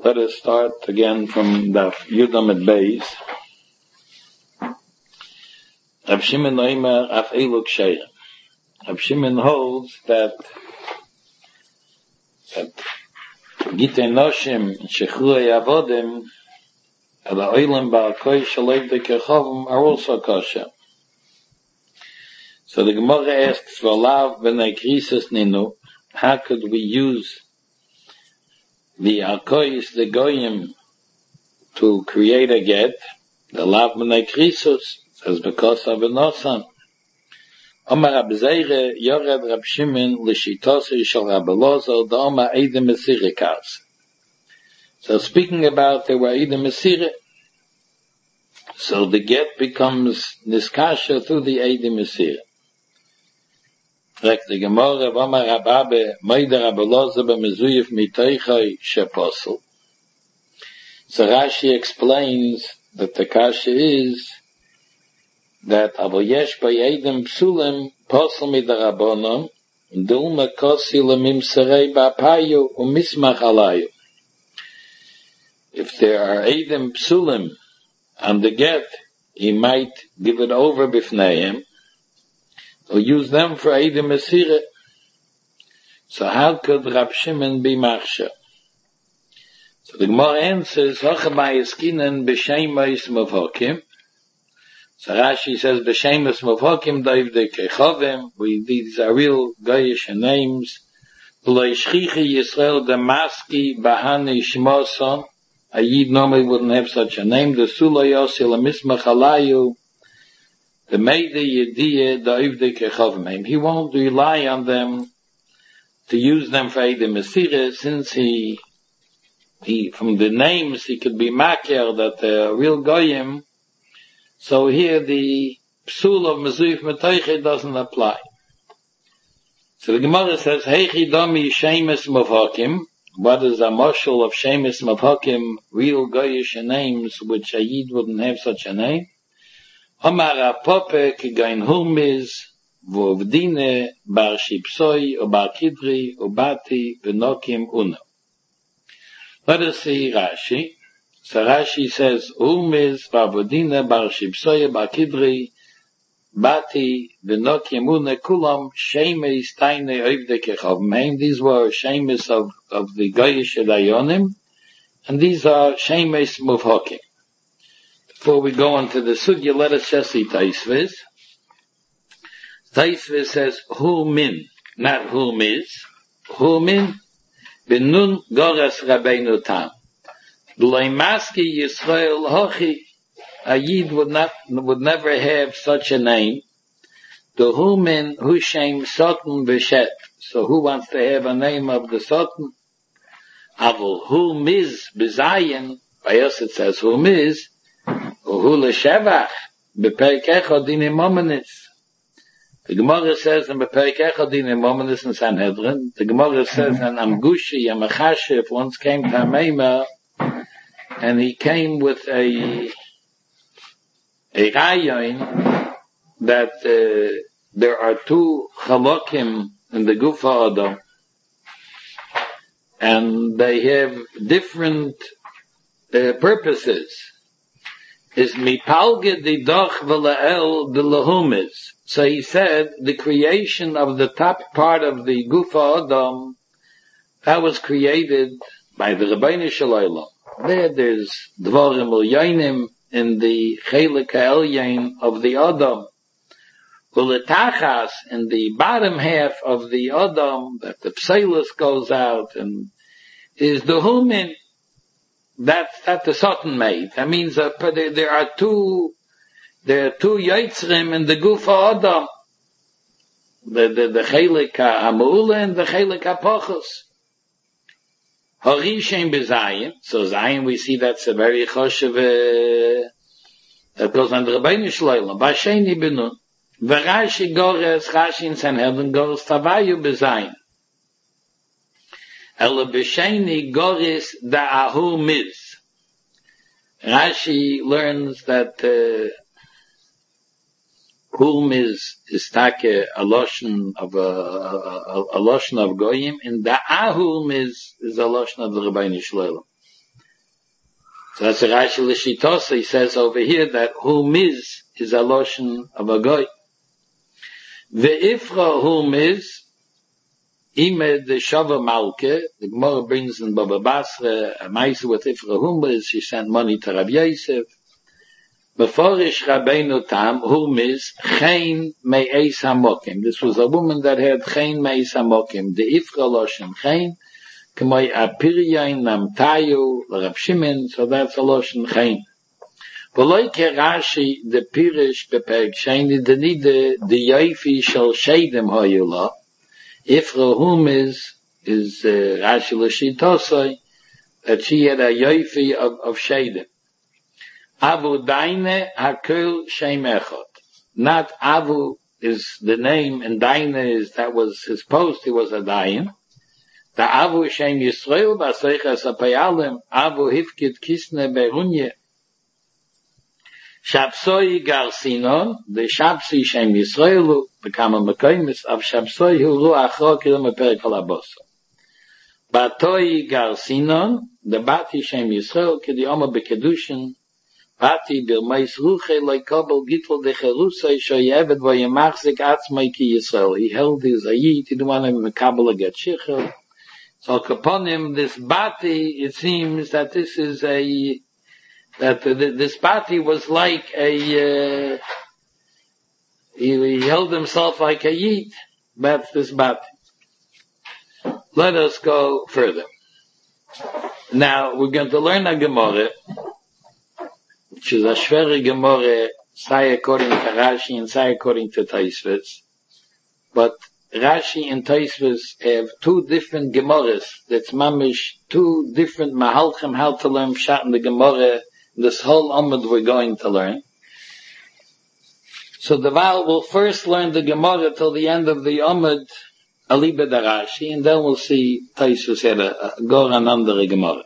Let us start again from the Yudam at Beis. Rav Shimon Oimer af Eluk Sheir. Rav Shimon holds that Gitei Noshim Shechrui Avodim and the Oilam Ba'akoi Shalev de Kechovim are also kosher. So the Gemara asks, V'alav b'nei krisis ninu, how could we use the Akois, the Goyim, to create a get? The Lav b'nei krisis says because of an osan. Omar Rab Zeire Yored Rab Shimon l'shitosi shel Rab Elazar the Omar Eidem Mesirikas. So speaking about the Eidem Mesirah, so the get becomes niskasha through the Eidem Mesirah. Like the Gemara of Omar Rababe Meida Rab Elazar b'mezuyif mitoichai sheposel. So Rashi explains that the kasha is that avoyesh by Eidem Psulim posel midarabonon dulma kosi lemimserei ba'payu umismach alayu. If there are Eidem Psulim on the get, he might give it over b'fneihem or use them for Eidem Mesirah. So how could Rab Shimon be machsher? So the Gemara answers, Hochabay eskinen b'sheimus mavhokim. So Rashi says, b'sheimus mavhokim doiv de kechovim. These are real goyish names. V'lo yishchichi Yisrael damaski bahani shmoson. A Yid normally wouldn't have such a name. The Sula Yosi Lamismach Alayu. The Meide Yediyah doiv de kechovim. He won't rely on them to use them for Eidem Mesirah, since he from the names he could be makir that they're real goyim. So here the psul of mezuyif metoiche doesn't apply. So the Gemara says, Heichi domi shemes mavhakim. What is a marshal of shemes mavhakim, real goyish names, which a Yid wouldn't have such a name? Omar apope kigain humiz v'ovdine bar shipsoi o bar kidri o bati v'nokim uno. Let us see Rashi. So Rashi says, Umiz v'avodina bar shipsoye bar kidri bati v'nokim une kulam shemes taine oivde kechovim. These were shemes of the goyish dayonim, and these are shemes muvhokim. Before we go on to the sugya, let us just see Taisviz. Taisviz says, Hu min, not whom is. Hu min, Benun Gores Rabbeinu Tam. L'maski Yisrael Hochi. A Yid would never have such a name. The Humin Hushem Soten Beshet. So who wants to have a name of the Soten? Avol Hu Miz Bezayin. By us it says Hu Miz. Hu L'Shevach. Beperek Echad Dine Momenis. The Gemara says in Beperek Echad Dine Momenis in Sanhedrin, the Gemara says in Amgushi, Yamachashif once came to Hamema, and he came with a rayon that there are two chalokim in the Gufa Adam, and they have different purposes. Is mipalge di doch v'la'el b'lahumiz. So he said the creation of the top part of the Gufa Adam, that was created by the Rabbeinu Shalom. There's dvarim ulyonim in the chelik ha'elyon of the Adam. Uletachas in the bottom half of the Adam, that the psalus goes out, and is the humin. That's the Soten made. That means there are two Yitzrim in the Gufa Adam. The Chelik HaMa'ula and the Chelik HaPochos. Harishem B'Zayin. So Zayin, we see that's a very choshev, that goes under Rabbeinu Shloim. B'Sheni B'Nun. V'Rashi Gores, Rashi in Sanhedrin Gores, Tavayu B'Zayin. Ela b'sheni goris da'ahu miz. Rashi learns that hum is take a lotion of a lotion of goyim, and da'ahum is a lotion of the Rabbeinu Shalom. So that's a Rashi L'Shitosa. He says over here that Hu Miz is a lotion of a goy. Ve'ifra Hu Miz, Imed the Shava Malke, the Gemara brings in Baba Basra, a Maisa with Ifra Hu Miz, she sent money to Rabbi Yosef. Beforish Rabbeinu Tam, Hu Miz, Chein Me'eis HaMokim. This was a woman that had Chein Me'eis HaMokim. The Ifra Loshen Chein, K'moi Apiryain Namtayu, Rav Shimon, so that's a Loshen Chein. V'loi Rashi, the Pirish Bepeg Sheini, the Nide, the Yoifi Shal Sheidim Hoyula, Ifra Hu Miz is Rashi L'Shitosai, that she had a Yoifi of Sheidim. Avu Daine Hakul Shem Echad. Not Avu is the name, and Daine is, that was his post, he was a Dain. The Avu Shem Yisrael, Baseichas Apayalim, Avu Hifkid Kisne Berunye. Shapsoi Garsinon, the Shapsi Shem Yisraelu, become a Mekoimis of Shapsoi, who Ruach Rokilim Aperik Halabosa. Batoi Garsinon, the Bati Shem Yisrael, Kedioma Bekedushin, Bati Birmais Ruche, Leikobel Gittel de Cherusai, Shoyeved Vayemachzik Atzmai Ki Yisrael. He held his Ayit, he didn't want him to Kabbalah get Shichel. So upon him, this Bati, it seems that this is this Bati was like he held himself like a Yid. That's this Bati. Let us go further. Now, we're going to learn a Gemara, which is a Shveri Gemara, say according to Rashi and say according to Taisvitz. But Rashi and Taisvitz have two different Gemaras. That's mamish, two different Mahalchim, how to learn Pshat in the Gemara, this whole Amud we're going to learn. So the Val will first learn the Gemara till the end of the Amud, Aliba Darashi, and then we'll see Taisvitz had a Goran under a Gemara.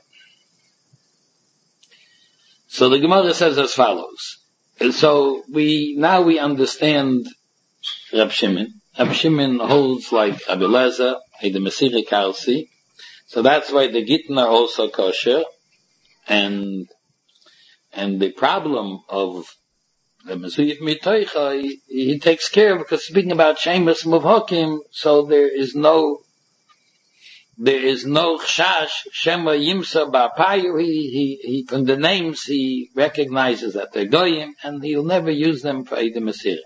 So the Gemara says as follows. And so we understand Rab Shimon. Rab Shimon holds like Rabbi Eliezer, the Mesirei Karsi. So that's why the Gittin are also kosher. And the problem of the Mezuyif Mitoicha, he takes care of, because speaking about Shemus Muvhokim, so there is no chash, Shema Yimsa Ba'apayu, he, from the names, he recognizes that they're goyim, and he'll never use them for Eidem Mesirah.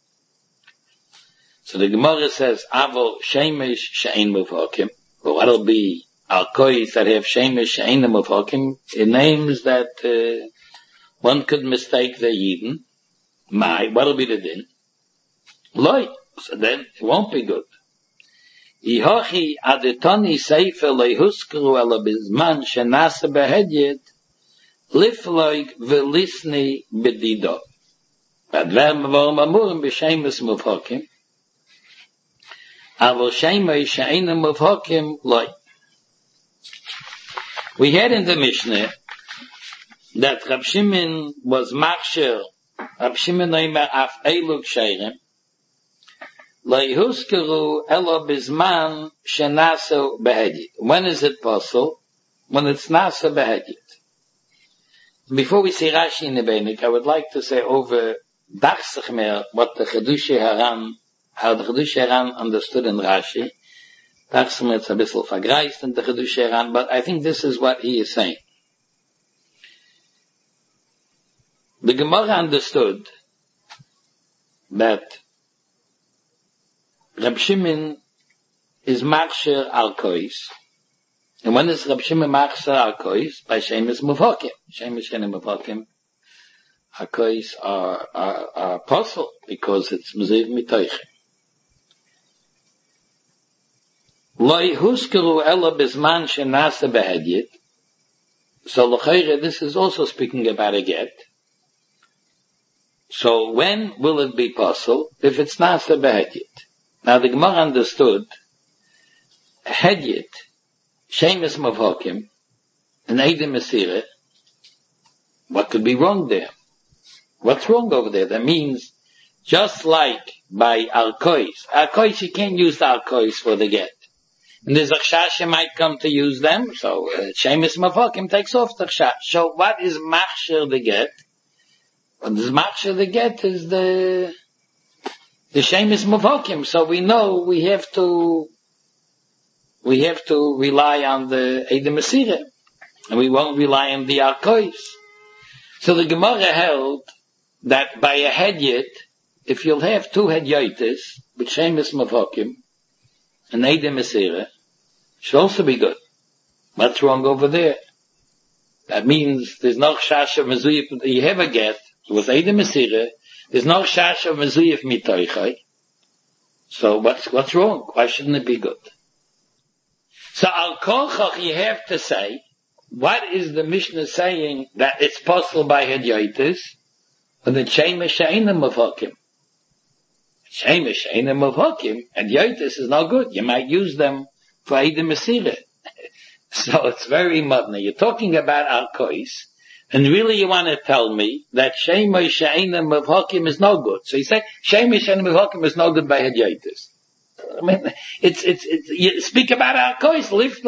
So the Gemara says, Avo Shemesh She'ein Muvhokim, but what'll be Al-Kois that have Shemesh She'ein Muvhokim, it names that, one could mistake the Yidden. What'll be the din? Loi. So then, it won't be good. Ihochi adetoni seifer lehuskru ala bizman shenasa behedyet lifloig velisni bedido. Adver mevorim amurim b'shemus muvhokim avol shemei she'einem muvhokim loi. We had in the Mishnah that Rab Shimon was machsher, Rab Shimon noimer af eilug sheirem, leihuskeru elo bizman shenaso behedit. When is it possible? When it's nasa behedit. Before we see Rashi in the Beinik, I would like to say over Dachsich mehr what the Chedushei Haran, how the Chedushei Haran understood in Rashi. Dachsich mehr it's a bissel vergreist in the Chedushei Haran, but I think this is what he is saying. The Gemara understood that Rab Shimon is Machsher Al-Kois. And when is Rab Shimon Machsher Al-Kois? By Shemus Muvhokim. Shemus She'enim Muvhokim. Al-Kois are apostle, because it's Mezuyif Mitoicha. Loi Huskeru Ela Bizman Shenasa Behedyet. So L'chayre, this is also speaking about a get. So when will it be possible? If it's nasa behedyet. Now the Gemara understood hedyet, shemus mavhokim, and Eidem Mesirah. What could be wrong there? What's wrong over there? That means just like by Al-Kois. Al-Kois, you can't use the Al-Kois for the get. And the Zachshasha might come to use them, so Shemis Mavakim takes off the Chash. So what is Machshir the get? What is Machshir the get is the Shemis Mavakim. So we know we have to rely on the Eidem Mesireh. And we won't rely on the Arkois. So the Gemara held that by a Hedyot, if you'll have two Hedyotis, with Shemis Mavakim, and Eidem Mesireh, should also be good. What's wrong over there? That means there's no Chash of Mezuyif, you have a get, with Eidem Mesireh, there's no Chash of Mezuyif Mitoichai. So what's wrong? Why shouldn't it be good? So Al Kochach you have to say, what is the Mishnah saying that it's possible by Hedyotis? But the Shemesh She'enim Mavakim. Shemesh She'enim Mavakim, Hedyotis is no good. You might use them for Eidem Mesireh. So it's very modern. You're talking about Arkois, and really you want to tell me that Shemesh She'enim Mavakim is no good. So you say, Shemesh She'enim Mavakim is no good by Hedyotis. I mean, you speak about Arkois,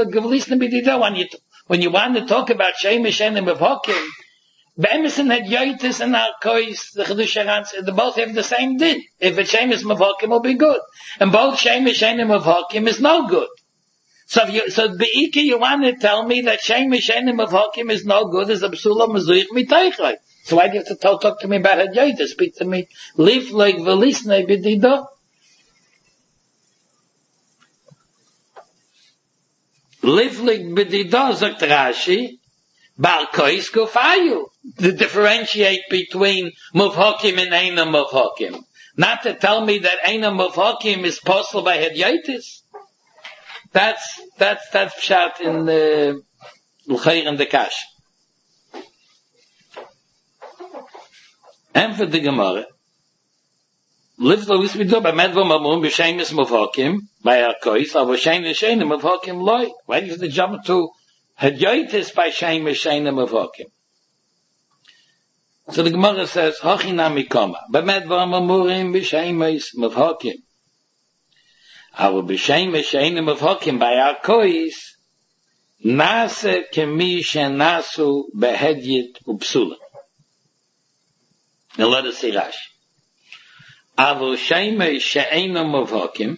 when you want to talk about Shemesh She'enim Mavakim, Be'emes and Hedyotis and Arkois, the Chedush HaRan, they both have the same din. If it's Shemesh Mavakim, will be good. And both Shemesh She'enim Mavakim is no good. So Be'iki, you want to tell me that Shemesh She'enim Mavakim is no good, is a psula mezuyich mitaychay. So why do you have to talk to me about Hedyotis? Speak to me. Live like Velisnei b'didah. Livlik b'didah, sagt Rashi, Barkois Gufayu. To differentiate between Muvhakim and Eina Muvhakim. Not to tell me that Eina Muvhakim is possible by Hedyotis. That's pshat in the L'chair and the Kash. And for the Gemara, live the least we do by Medva Mamun, b'Shemis Muvhakim, by Arkois, or b'Shemis She'enim Muvhakim loy. Why do you have to jump to Hedyotis by Shemesh She'enim Mavakim? So the Gemara says, Hachinami Kama, B'medvar Mamurim b'Shemesh Mavakim. Our b'Shemesh She'enim Mavakim by Arkois, Nase kemi shenasu behedyet upsula. Now let us see Rashi. Our Shemesh She'enim Mavakim,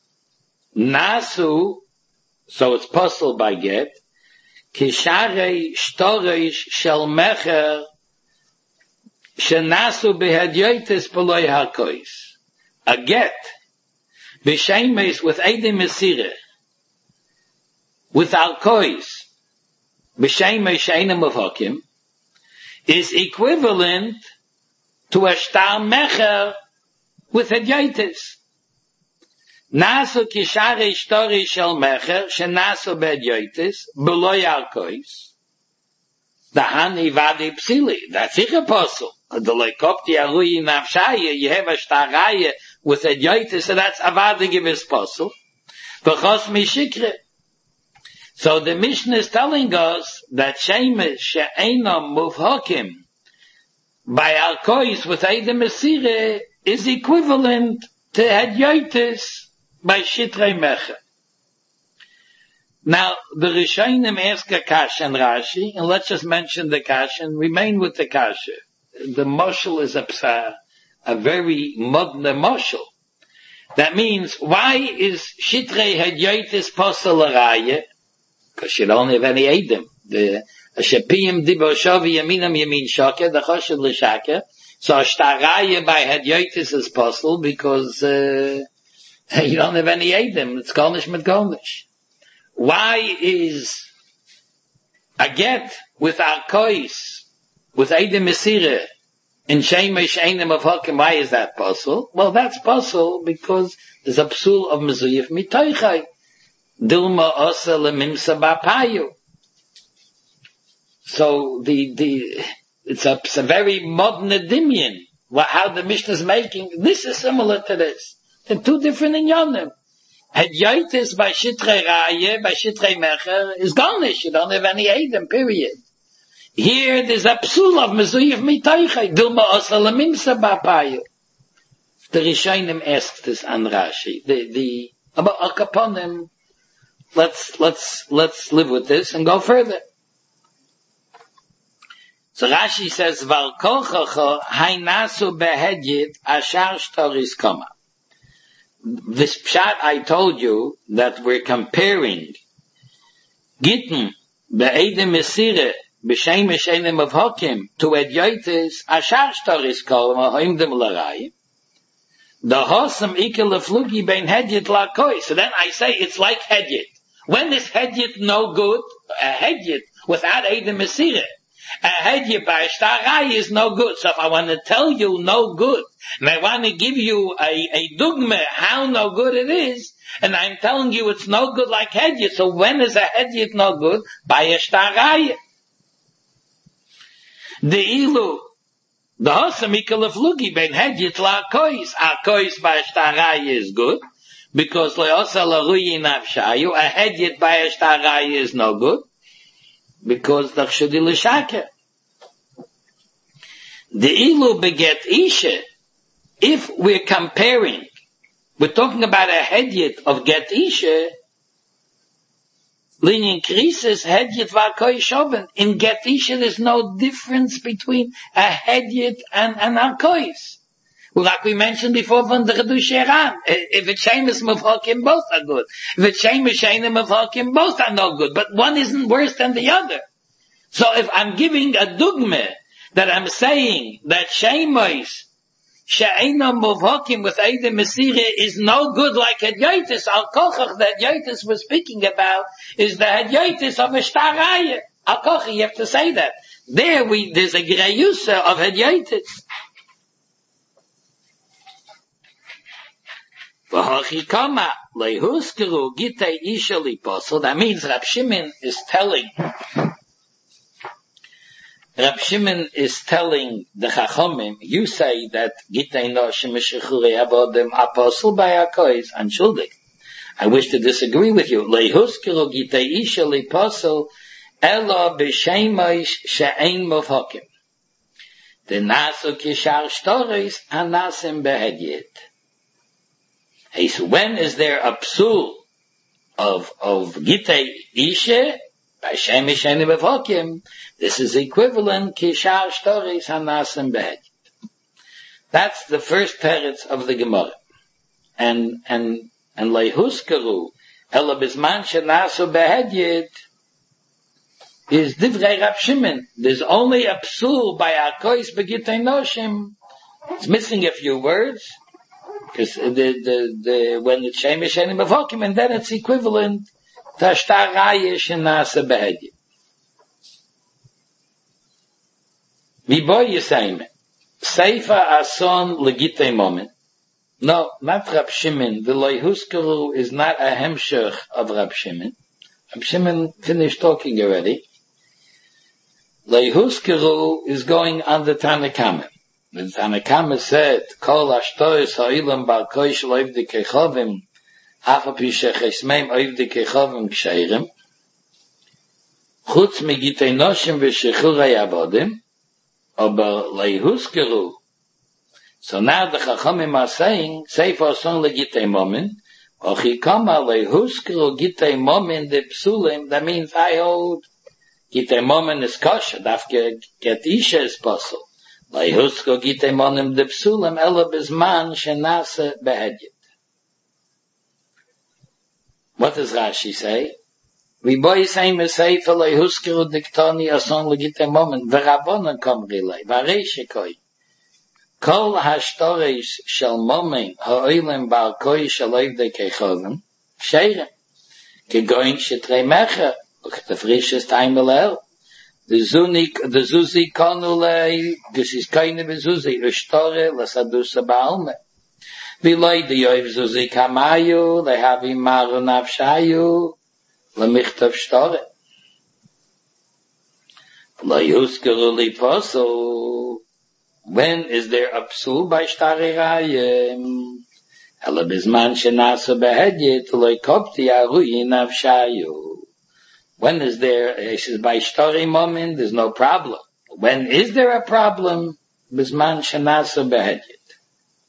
Nasu, so it's possible by get, Kisharei shtorish shel mecher shenasu behedyotis beloy harkois. A get b'shemesh with Eidem Mesireh with harkois b'shemesh she'enim mavakim is equivalent to a shtar mecher with hedyotis. Nasu kisharei shtori shel mecher shenasu behedyotis beloy harkois. The hani vadi psili. That's ich apostle. The lekopti arui nafshaya. You have a shtaraya with hedyotis, so that's avadi gives apostle. V'chos mishikre. So the Mishnah is telling us that shemesh she'enam muvhakim by harkois with Eidem Mesireh is equivalent to hedyotis by Shitrei Mecher. Now, the Rishonim ask a kasha and Rashi, and let's just mention the kasha and remain with the kasha. The moshel is a very modern moshel. That means, why is Shitrei Hedyotis posel araya? Because you don't have any Edom. The Shepiyim Dibor Shovi Yaminam Yamin Shoker, the Choshed L'Shaker. So Shtaraya by Hedyotis is posel because you don't have any Edom. It's Golnish mit Golnish. Why is a get with Arkois, with Eidem Mesireh, in Shemesh She'enim Mavakim, why is that possible? Well, that's possible because there's a psul of Mezuyif Mitoichai. Dilma Osa Lemimsa Bapayu. So it's a very modern dimion. How the Mishnah is making, this is similar to this. They're two different inyanim. Hedyotis by Shitrei Raya, by Shitrei Mecher, is garnish. You don't have any Edom, period. Here, there's a psul of Mezuyif Mitoichai. Dilma Osa Lemimsa Bapayu. The Rishonim asked this on Rashi. About Akaponim, let's live with this and go further. So Rashi says, Val kochacha hainasu behedyit ashar shtoris koma. This pshat I told you that we're comparing Gittin be'edim mesire b'shem meshenim of Hokim to Edyotis ashar shtoris koma hoimdim l'arai. The hosam ikel leflugi bein hedyit lakoi. So then I say it's like hedyit. When is hedyit no good? A hedyit without edim mesire. A hedyet by shtarai is no good. So if I want to tell you no good, and I want to give you a dogma how no good it is, and I'm telling you it's no good like hedyet, so when is a hedyet no good? By a shtarai. The hosamikel of lugi ben hedyet la kois. A kois by shtarai is good, because leosa la ruyi nafshayu. A hedyet by a shtarai is no good, because the chshudi l'shake. The ilu beget isha, if we're comparing, we're talking about a hedyet of get isha, linyan krisis hedyet v'akoi shoven. In get isha there's no difference between a hedyet and an akois. Like we mentioned before from the Chedush Eran, if it's shemes mevhakim, both are good. If it's shemes shenim mevhakim, both are no good. But one isn't worse than the other. So if I'm giving a dogma that I'm saying that shemes she'enam mevhakim with edim mesire is no good like hedyotis, al kochach that hedyotis was speaking about is the hedyotis of a shtaraya. Al kochach, you have to say that. There's a greyusa of hedyotis. That means Rab Shimon is telling the Chachomim, you say that Gitei Noshim Meshichure Avodim Apostle by Akois unschuldig. I wish to disagree with you. Lehuskero Gitei Isha Liposel Elo B'Shemosh She'ein Movhokim. The Nasu Kishar Shtoris Anasim Behedyet. Hey, so when is there a psul of Gitei Isha by Shem Mishenim of Hokim? This is equivalent Kishar Shtoris Hanasim Behedyet. That's the first teretz of the Gemara. And Lehuskaru Ela Bisman Shenasu Behedyet is Divrei Rab Shimon. There's only a psul by Akois Begitei Noshim. It's missing a few words. Because when it's shemesh shenim avokim, and then it's equivalent to shtarayis and nasa behedya. Viboy Yisayim, Seifa Ason legitei moment. No, not Rab Shimon. The Lehuskaru is not a hemshech of Rab Shimon. Rab Shimon finished talking already. Lehuskaru is going on the Tanakama. The Tanakama said, Kol ashtois ha'ilam ba'koi shel oivdei kechovim, afapi shechesmeim oivdei kechovim ksheirim, chutz megitei noshim v'shechurei avodim, aber lehuskaru. So now the Chachamim are saying, Sefer Son legitei momin, ochikama lehuskaru gitei momin de psulim, that means I hold gitei momin is kosher, dafke get isha is possible. Lehusko gitei monim de psulim ela bizman shenase behedyet. What does Rashi say? Riboy sayim eseifa lehusko diktoni ason legitei momin v'ravonon komri lei v'arei kol hashtoreis shel momin ha'oilem ba'alkoi shel oivdei kechovim sheirem kegoin shetrei mecher u'ktefrishes taimel the Zuzi konule, this is keine Zuzi, Rishtore, Lasadusa Baalme. Viloi de Yoiv Zuzi Kamayu, they have Imaru Nafshayu, Lemichtav Shtore. Layuskaru Liposu, when is there a psul by Shtari Rayim? Ela Bizman Shenasa Behedyet, Loikopti Arui Nafshayu. When is there, he says, by shtori moment, there's no problem. When is there a problem? Bisman shenasa behedyet.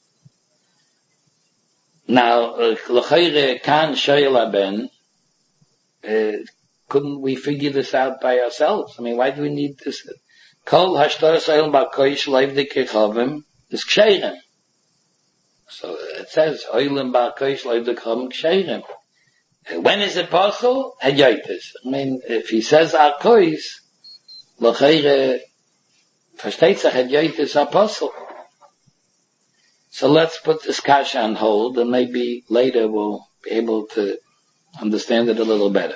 Now, l'chayre kan shoyel haben, couldn't we figure this out by ourselves? I mean, why do we need this? Kol hashtaras oil ba'koish leiv de kechavim is ksheirem. So it says oilim ba'koish leiv de kechavim ksheirem. When is it possible? Hadyotis. I mean, if he says arkois, l'cheire versteht sich hadyotis apostle. So let's put this kasha on hold, and maybe later we'll be able to understand it a little better.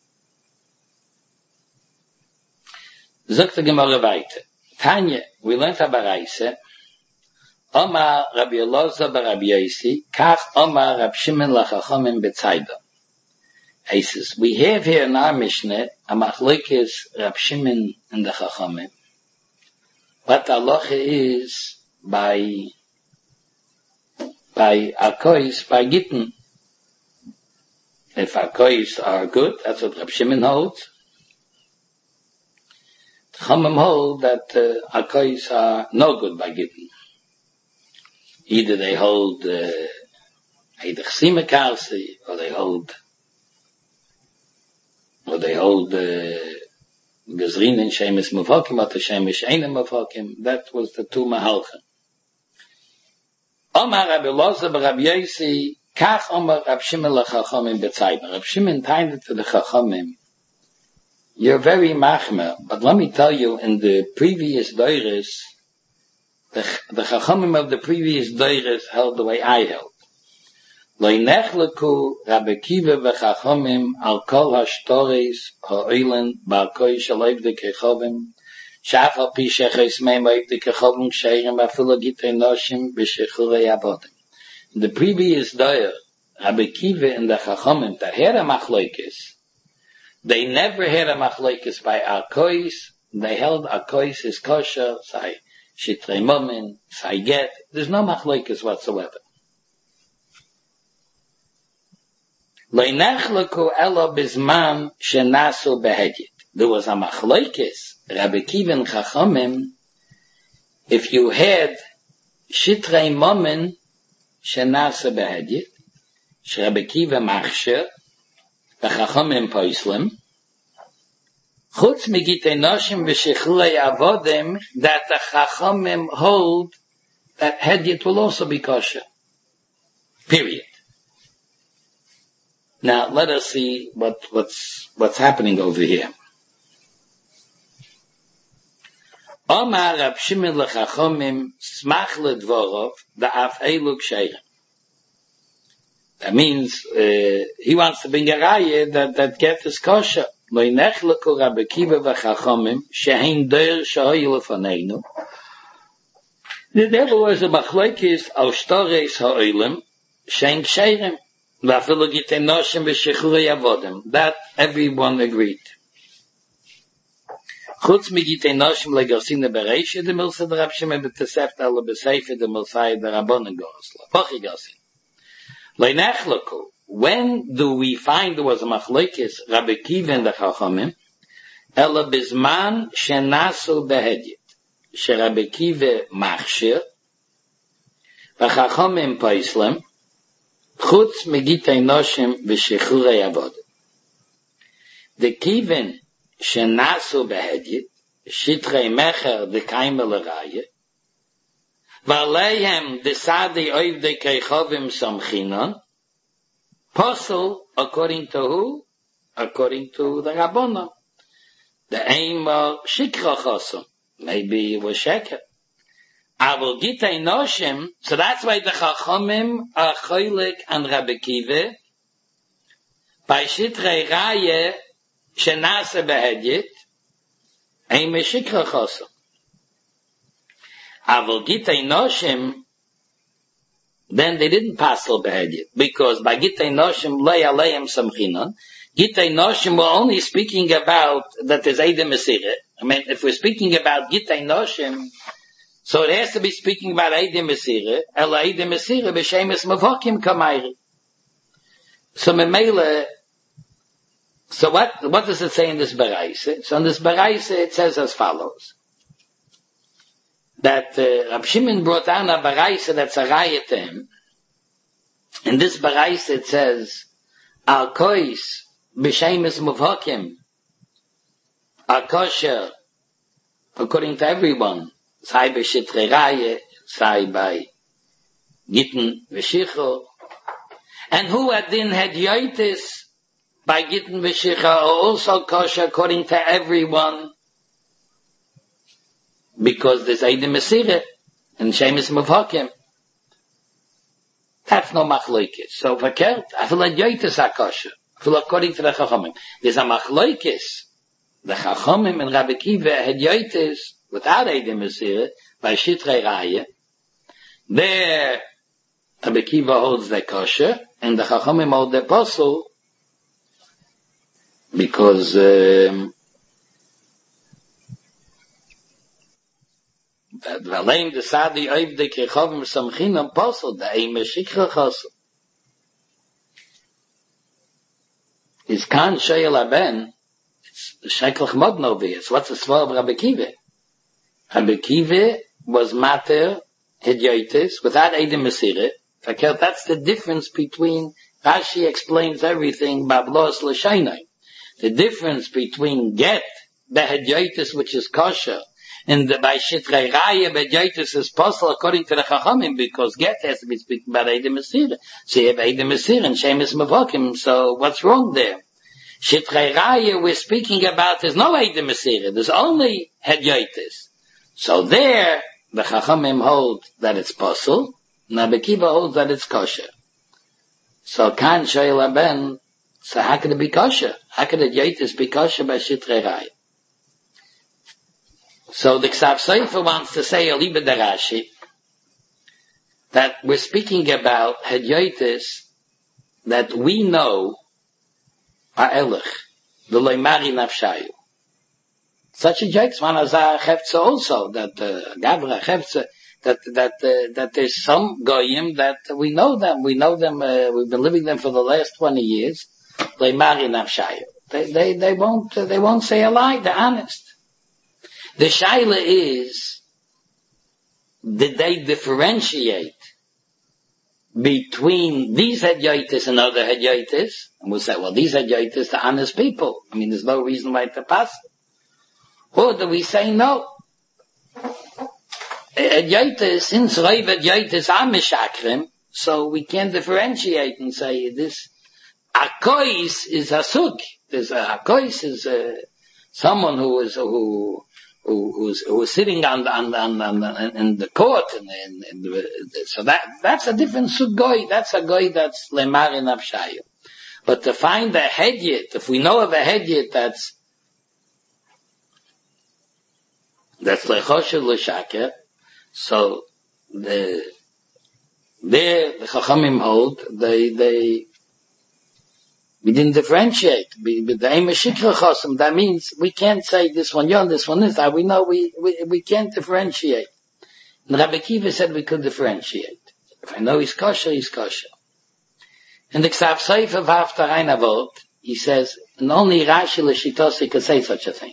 Zogt the Gemara weiter. Tanya, we learned about Reise. Omar Rabbi Elazar bar Rabbi Yosi, kach Omar Rab Shimon lachachomim b'tzayda. He says, we have here in our Mishnah a machlokes Rab Shimon and the Chachomim. What the halacha is by Akois, by Gittin. If Akois are good, that's what Rab Shimon holds. The Chachomim hold that Akois are no good by Gittin. Either they hold Eidach Simekarsi, or they hold Gezrin and Shemesh Mufakim, or the Shemesh Einem Mufakim. That was the two Mahalchem. Omar Rabbi Elazar bar Rabbi Yosi, kach Omar Rab Shimon lachachomim b'tzayda. Rab Shimon timed to the Chachomim. You're very machmer, but let me tell you, in the previous Doires, the Chachomim of the previous Doires held the way I held. Lo nechleku Rabbi Kiva v'Chachomim al kol hashtoris ha'oilen ba'koi shalayv de kechovim shaf al pi sheches meim ba'yv de kechovim ksheirem afilu gitei noshim b'shechurei avodim. In the previous Doyer, Rabbi Kiva and the Chachomim that had a machlokes, they never had a machlokes by Akois. They held Akois is kosher, say shitrei momin, say get. There's no machlokes whatsoever. Lo nechleku elo bizman shenasu behedyet. There was a machlokes, Rabbi Kiva and Chachomim, if you had shitrei momin shenasu behedyet, Rabbi Kiva machsher, the Chachomim poislim, chutz migitei noshim v'shechlei avodim, that the Chachomim hold that hedyet will also be kosher. Period. Now let us see what's happening over here. Omar Rab Shimon lechachomim smach ledvorov da'af elu ksheirem. That means he wants to bring a raya that get is kosher. Lo nechleku Rabbi Kiva v'chachomim shehein doir shahoy lefaneinu. There was a machlokes al shtores ha'olim shehein ksheirem. That everyone agreed. Chutz migitei noshim legarsina bereisha de milsa de Rab Shimon b'teseft ala b'seife de milsai de Rabbanan gosla. Pochi gasin. Leinechleku. When do we find there was a machlokes Rabbi Kiva and the Chachomim? Ela bizman shenasu behedyet. She Rabbi Kiva machshir. V'chachomim poislem. Chutz megitei noshim v'shechurei avodim. The kiven shenasu behedyet, shitrei mecher dekaim l'raya, v'aleihem desadi oiv de kechovim samchinon, posel according to who? According to the Rabbanon. The aim of shikra chosum. Maybe it was sheker. Avol gitei noshim, so that's why the Chachomim are choylek and Rabbi Kiva, by shitrei raya shenase behedyet, ein meshikra chosum. Avol gitei noshim, then they didn't passel behedyet, because by gitei noshim lei aleim samchinon, gitei noshim were only speaking about that there's Eidem Mesireh. I mean, if we're speaking about gitei noshim, so it has to be speaking about Eidem Mesireh, el Eidem Mesireh b'shemes mavokim kamayri. So memele, so what does it say in this Baraisa? So in this Baraisa it says as follows, that Rab Shimon brought down a Baraisa that's a raya to him. In this Baraisa it says, al kois b'shemis muvhakim are kosher according to everyone, sei by shitrei raya, sei by gitten v'shicho, and who adin had yoitis by gitten v'shicha are also kosher according to everyone, because there's Eidim Mesireh and Shemis Muvhakim. That's no machloikis. So verkehrt, I feel like yoitis are kosher. I feel according to the Chachamim. There's a machloikis. The Chachamim and Rabbi Kiva had yoitis without Eidim Mesireh by shitrei raya. There, Rabbi Kiva holds the kosher, and the Chachamim hold the apostle, because that Valaim the Sadi Oiv the Kechavim Samchinam Posel, the Eime Shikha Chosel. Is Kan Sheil Aben, it's the Sheklach Modno It's what's the Svar of Rabbi Kiva? Rabbi Kiva was Mater Hedyoitis without Eidim Mesireh. That's the difference between, Rashi explains everything, Bablos L'Shainai. The difference between get, the Hedyoitis which is kosher, and the by shitrei raya bedyoitis is possible according to the Chachamim, because get has to be speaking about Eidim Mesireh. So you have Eidim Mesireh and Shemis Muvhakim, so what's wrong there? Shitrei raya we're speaking about, there's no Eidim Mesireh, there's only hedyoitis. So there, the Chachamim hold that it's possible, and Rabbi Kiva holds that it's kosher. So Kan Shoel Aben, so how could it be kosher? How could hedyoitis be kosher by shitrei raya? So the Ksav Sefer wants to say, Oliba Darashi, that we're speaking about hedyoitis that we know are Elech, the Loimari Nafshayu. Such a joke, one Azar Chefze also, that Gavra Chefze, that there's some Goyim that we know them, we've been living them for the last 20 years, Loimari Nafshayu. They won't say a lie, they're honest. The shaila is, did they differentiate between these hedyoitis and other hedyoitis? And we'll say, well, these hedyoitis are honest people. I mean, there's no reason why to pass it. Or do we say no? Hedyoitis, since Reiv hedyoitis are mishakrim, so we can't differentiate and say this. Akois is a sug. Akois is someone who's sitting in the court, so that's a different sugoi. That's a goy that's lemar in Avshayu. But to find a hedyet, if we know of a hedyet that's lechosher l'shaker, so the Chachamim hold we didn't differentiate. That means we can't say this one yon, this one is. We know we can't differentiate. And Rabbi Kiva said we could differentiate. If I know he's kosher, he's kosher. And the Ksav Sefer V'after ein Avot, he says, and only Rashi L'Shitosi could say such a thing.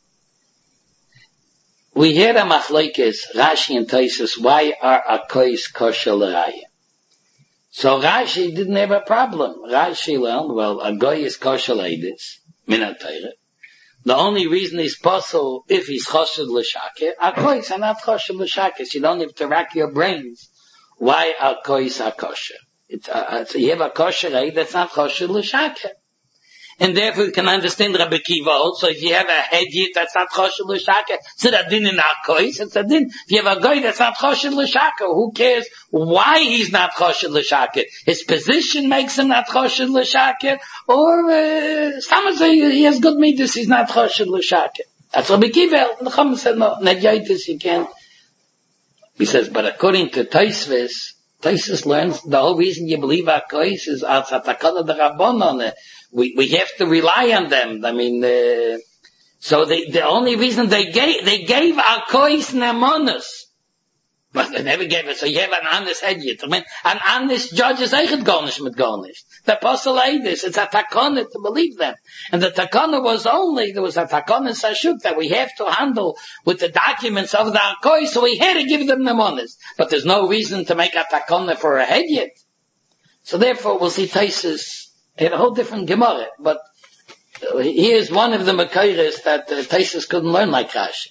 We hear a machlokes, Rashi and Tosfos, why are akois kosher l'raya? So Rashi didn't have a problem. Rashi learned, well, a goy is kosher leidis, minat Torah. The only reason he's possible if he's kosher l'shaker, a goys are not kosher l'shaker. So you don't have to rack your brains. Why are goys are kosher? So you have a kosher leid that's not kosher l'shaker. And therefore you can understand Rabbi Kiva also, if you have a hedyet that's not kosher l'shaker, it's a din in akois, it's a din. If you have a guy that's not kosher l'shaker, who cares why he's not kosher l'shaker? His position makes him not kosher l'shaker, or someone say he has good midas, he's not kosher l'shaker. That's Rabbi Kiva. The Chacham said no, hedyotis you can't. He says, but according to Tosfos learns the whole reason you believe akois is as atakana the rabbanon. We have to rely on them. I mean, so the only reason they gave akois nemonos, but they never gave it. So you have an honest hedyet. I mean, an honest judge is eichet garnish mit garnish. The apostle Eidis, it's a takana to believe them. And the takana there was a takana sashuk that we have to handle with the documents of the akois, so we had to give them nemonos. But there's no reason to make a takana for a hedyet. So therefore we'll see Tosfos. He had a whole different Gemara, but Here's one of the Makairis that Taisus couldn't learn like Rashi.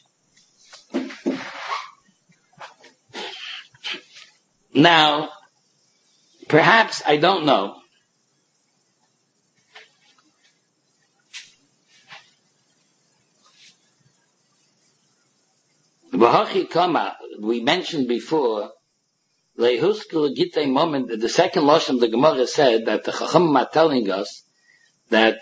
Now, perhaps, I don't know, we mentioned before, the second Lashon of the Gemara said that the Chachamim are telling us that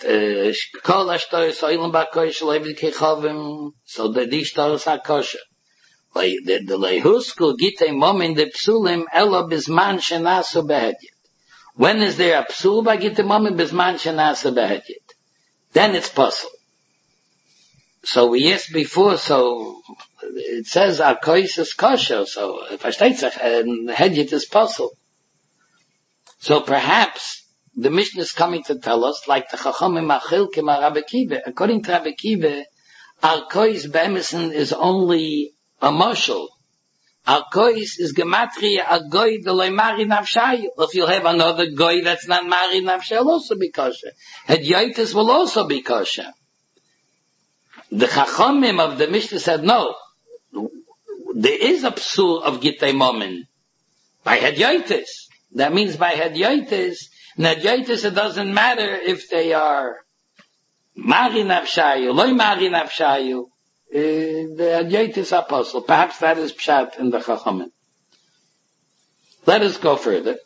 so that these stars are kosher. The Lehuskel Gitei Momin the Psulim Elo Bizman Shenasu Behedyet. When is there a Psul by Gitei Momin Bizman Shenasu Behedyet? Then it's possible. So we asked before, so it says our kois is kosher, so if I state Hedyet is possible. So perhaps the Mishnah is coming to tell us, like the Chachamim Achil Kema Rabbi Kiva. According to Rabbi Kiva, our kois be'emison is only a mashal. Al kois is gematria a goy de loy mari nafshayu. If you have another goy that's not mari nafshayu, will also be kosher. Hedyaitis will also be kosher. The Chachamim of the Mishnah said no. There is a psul of Gitei Momin by Hedyaitis. That means by Hedyaitis. In Hedyaitis it doesn't matter if they are mari nafshayu, loy mari nafshayu. The Hedyaitis apostle. Perhaps that is pshat in the Chachamim. Let us go further.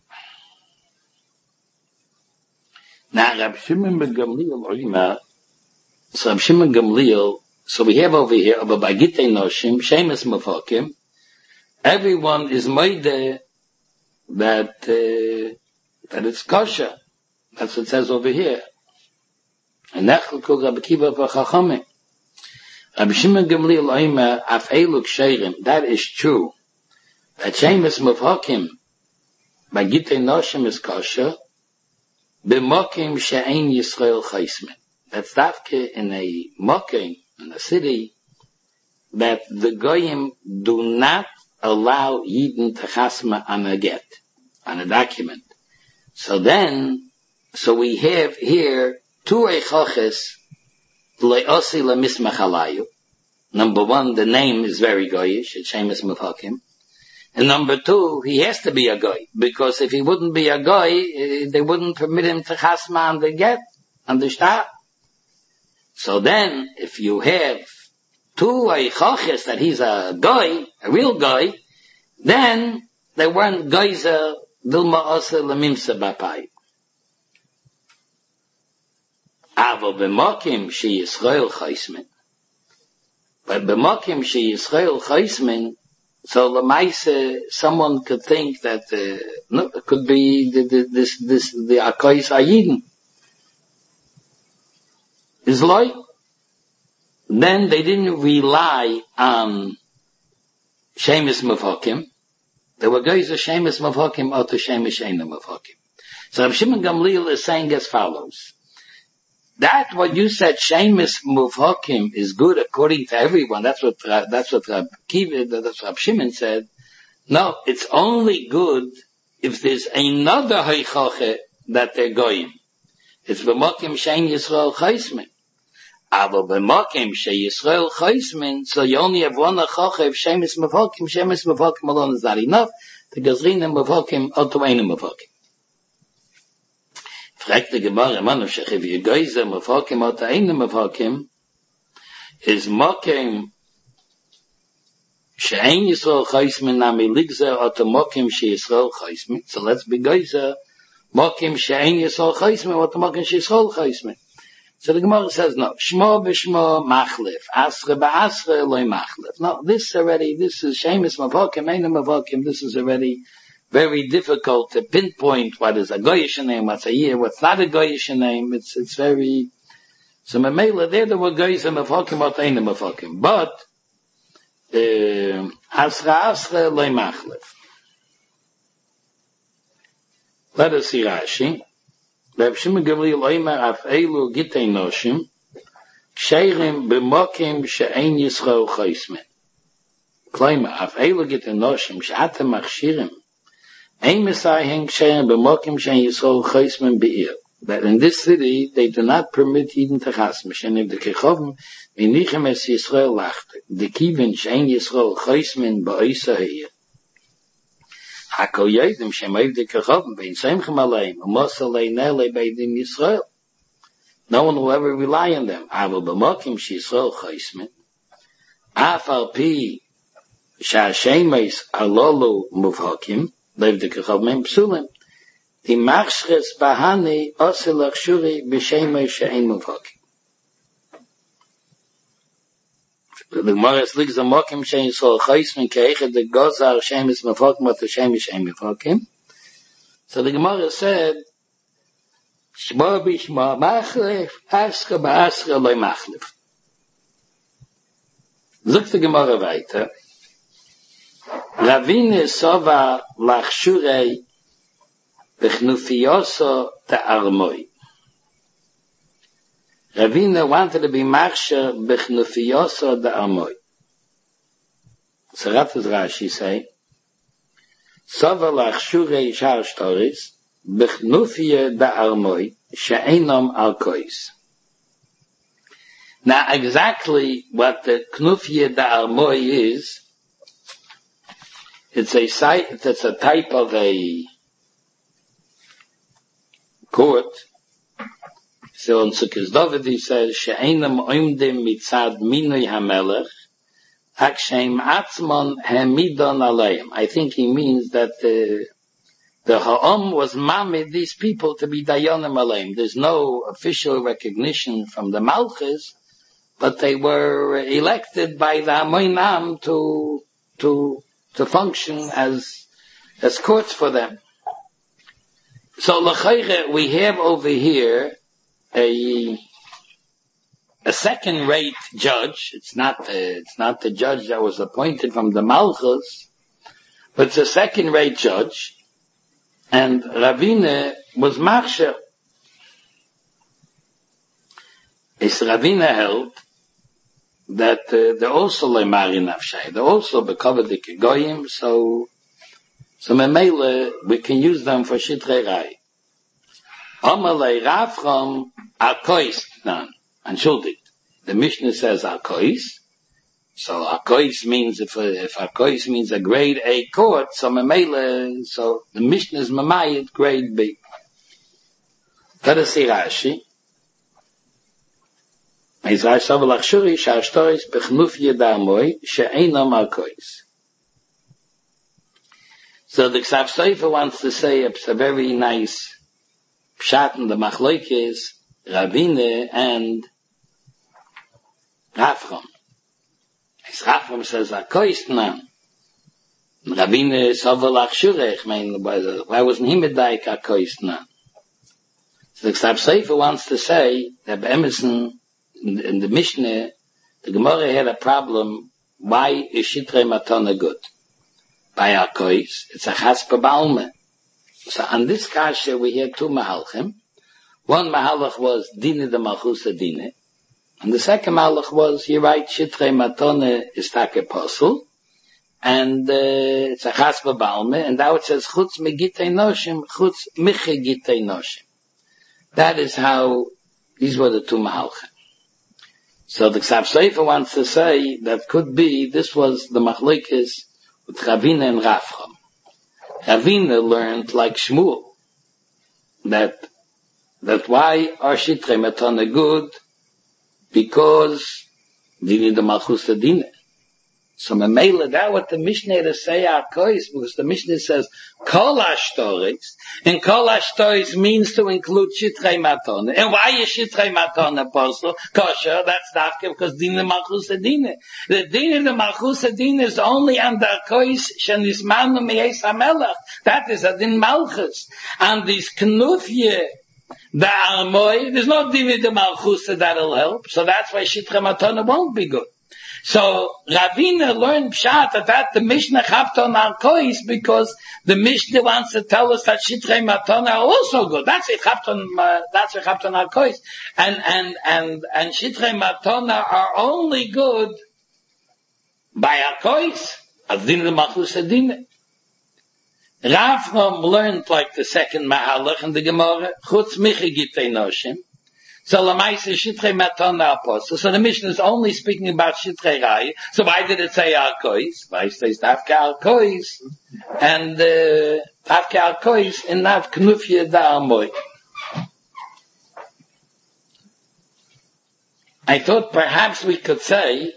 Now, Rab Shimon ben Gamliel, so Rab Shimon Gamliel, so we have over here, but by Gitei Noshim, Shemes Mefokim, everyone is made that it's kosher. That's what it says over here. And Nechel Kul Rabbi Kiva v'Chachamim. Rabbi Shimon Gamliel Oimer Af Eluk Sheirim. That is true. That Shemes Mefokim by Gitei Noshim is kosher. B'Mokim She'ein Yisrael Chaismin. That's dafke in a mokim, in a city, that the goyim do not allow Yidden to chasma on a get, on a document. So we have here two eichoches le'osi le'mismach alayu. Number one, the name is very goyish, it's Shemes Mefokim. And number two, he has to be a goy, because if he wouldn't be a goy, they wouldn't permit him to chasma on the get, on the shtar. So then, if you have two eichoches that he's a goy, a real goy, then they weren't goyzer dilma ose lemimsa bapai. Avo b'mokim she Yisrael chaismin. But b'mokim she Yisrael chaismin, so lemaise someone could think that no, it could be the akois ayidin. Is like, then they didn't rely on Shemes Mefokim. There were guys of Shemes Mefokim or to Shemes Sheina Mefokim. So Rav Shimon Gamliel is saying as follows. That what you said, Shemes Mefokim, is good according to everyone. That's what Rav Kiva, that's what Rav Shimon said. No, it's only good if there's another Heichoche that they're going. It's B'Mokim Shein Yisrael Chaismin. Aber b'mokim she Yisrael chaismin, so you only have one achoche of Shemes Mefokim alone is not enough, the Gazrina Mefokim or to eine Mefokim. Fragt the Gemara, man of Shech, if you geizer Mefokim or to eine Mefokim, is mokim she'ein Yisrael chaismin nami ligzer or to mokim she Yisrael chaismin, so let's be geizer mokim she'ein Yisrael chaismin or to mokim she Yisrael chaismin. So the Gemara says, no, Shmo b'Shmo machlif, Asre b'Asre loy machlif. No, this is Shemes Mefokim, Eina Mefokim, this is already very difficult to pinpoint what is a Goyish name, what's a year, what's not a Goyish name, it's very, so Memela, there were Goyish Mefokim, or Eina Mefokim, but, Asre loy machlif. Let us see Rashi. Rav Shimon Gamliel Oimer Af Eilu Gitei Noshim Kseirim B'Mokim She'ein Yisrael Chaismin. Kloimer Af Eilu Gitei Noshim She'atem Machshirim Ein Mesayhen Kseirim B'Mokim She'ein Yisrael Chaismin Be'ir. that in this city they do not permit Eden to chasmish, and if the kechovim minichem es Yisrael lachte, the kivin shein Yisrael choismin ba'oisa heir, hakol yodim shem oiv the kechovim bein seimchem aleim, umos alei nele beidim Yisrael. No one will ever rely on them. Aval b'mokim sheYisrael choismin, af al pi sha'ashemes alolu muvhokim, leiv the kechovim psulim, the machshres bahani osilach shuri b'shemay she'en muvhokim. The Gemara sligs the mokim she'en Yisrael choismin keichet the gozar she'emes muvhokim at the she'emes she'en muvhokim. So the Gemara said, Shma b'shma machlef, aska ba'aska loy machlef. Zogt the Gemara weiter. Ravine sova lachshurei b'chnufioso ta'armoi. Ravine wanted to be marsher b'chnufioso ta'armoi. So what does Rashi say? Sova lachshurei shar shtoris b'chnufie da'armoi she'enam al-kois. Now exactly what the knufie da'armoi is, it's a type of a court. So on Sukkos David he says, she'enam oimdim mitzad minui hamelech, hakshem atzmon hemidon aleim. I think he means that the Ha'am was mamid these people to be Dayanim Aleim. There's no official recognition from the Malchus, but they were elected by the Hamoinam to function as courts for them. So l'chayre, we have over here a second-rate judge. It's not the judge that was appointed from the Malchus, but it's a second-rate judge. And Ravine was marsher. Is Ravine held that they also lemari nafshay. They also becovered the kegoyim, so memele we can use them for shitrei rai. Amalei Rafram akois nan. Entschuldigt. The Mishnah says akois. So Akois means, if Akois means a grade A court, so the Mishnah is Mamayit grade B. Let us see Rashi. Izrael Savalach Shuri, Shashtoris, Bechnuf Yedamoy, She'enam Akois. So the Ksav Sofer wants to say it's a very nice pshat in the Machlokes, Ravine and Rafram. Rafram says, Akois nan. Ravine Savalach Shurech, why wasn't he medayik Akois nan? So the Ksav Sofer wants to say that Emerson, in the Mishnah, the Gemara had a problem. Why is Shitrei Matana good? By Akois, it's a Chaspa Baalme. So on this kasha we had two Mahalchim. One Mahalach was Dine de Malchusa Dine. And the second Malach was, you're right, Shitrei Matone is tak apostle, and it's a Chaspa Baalme, and now it says, Chutz Megitei Noshim, Chutz Miche Gitei Noshim. That is how, these were the two Mahalchim. So the Ksav Sofer wants to say, that could be, this was the Machlokes with Ravina and Rafram. Ravina learned, like Shmuel, that why are Shitrei Matone good? Because Dini the Malchus Adine. So Memela, that what the Mishnah to say Akois, because the Mishnah says Kol Ashtoris, and Kol Ashtoris means to include Shitrei Matone. And why is Shitrei Matone apostle? Kosher, that's Dafke, because Dini the Malchus Adine. The Dini the Malchus Adine is only under Akois Shenismanu Me'es HaMelech. That is Adin Malchus. And this Knufye, the Armoy, there's no Divid de Malchusa that'll help, so that's why Shitrei Matana won't be good. So Ravina learned Pshat that the Mishnah Chapton Arkois, because the Mishnah wants to tell us that Shitrei Matana are also good. That's it, Chapton Arkois. And Shitrei Matana are only good by Arkois, as Din de Malchusa Dine. Rav learned like the second Mahalach in the Gemara, Chutz Michi Gitei Noshim, so Lamaisa Shitrei Matana Apostle. So the Mishnah is only speaking about Shitrei Rai. So why did it say Arkois? Why it says Davke Arkois? And Davke Arkois and not Knufye Da'amoy. I thought perhaps we could say,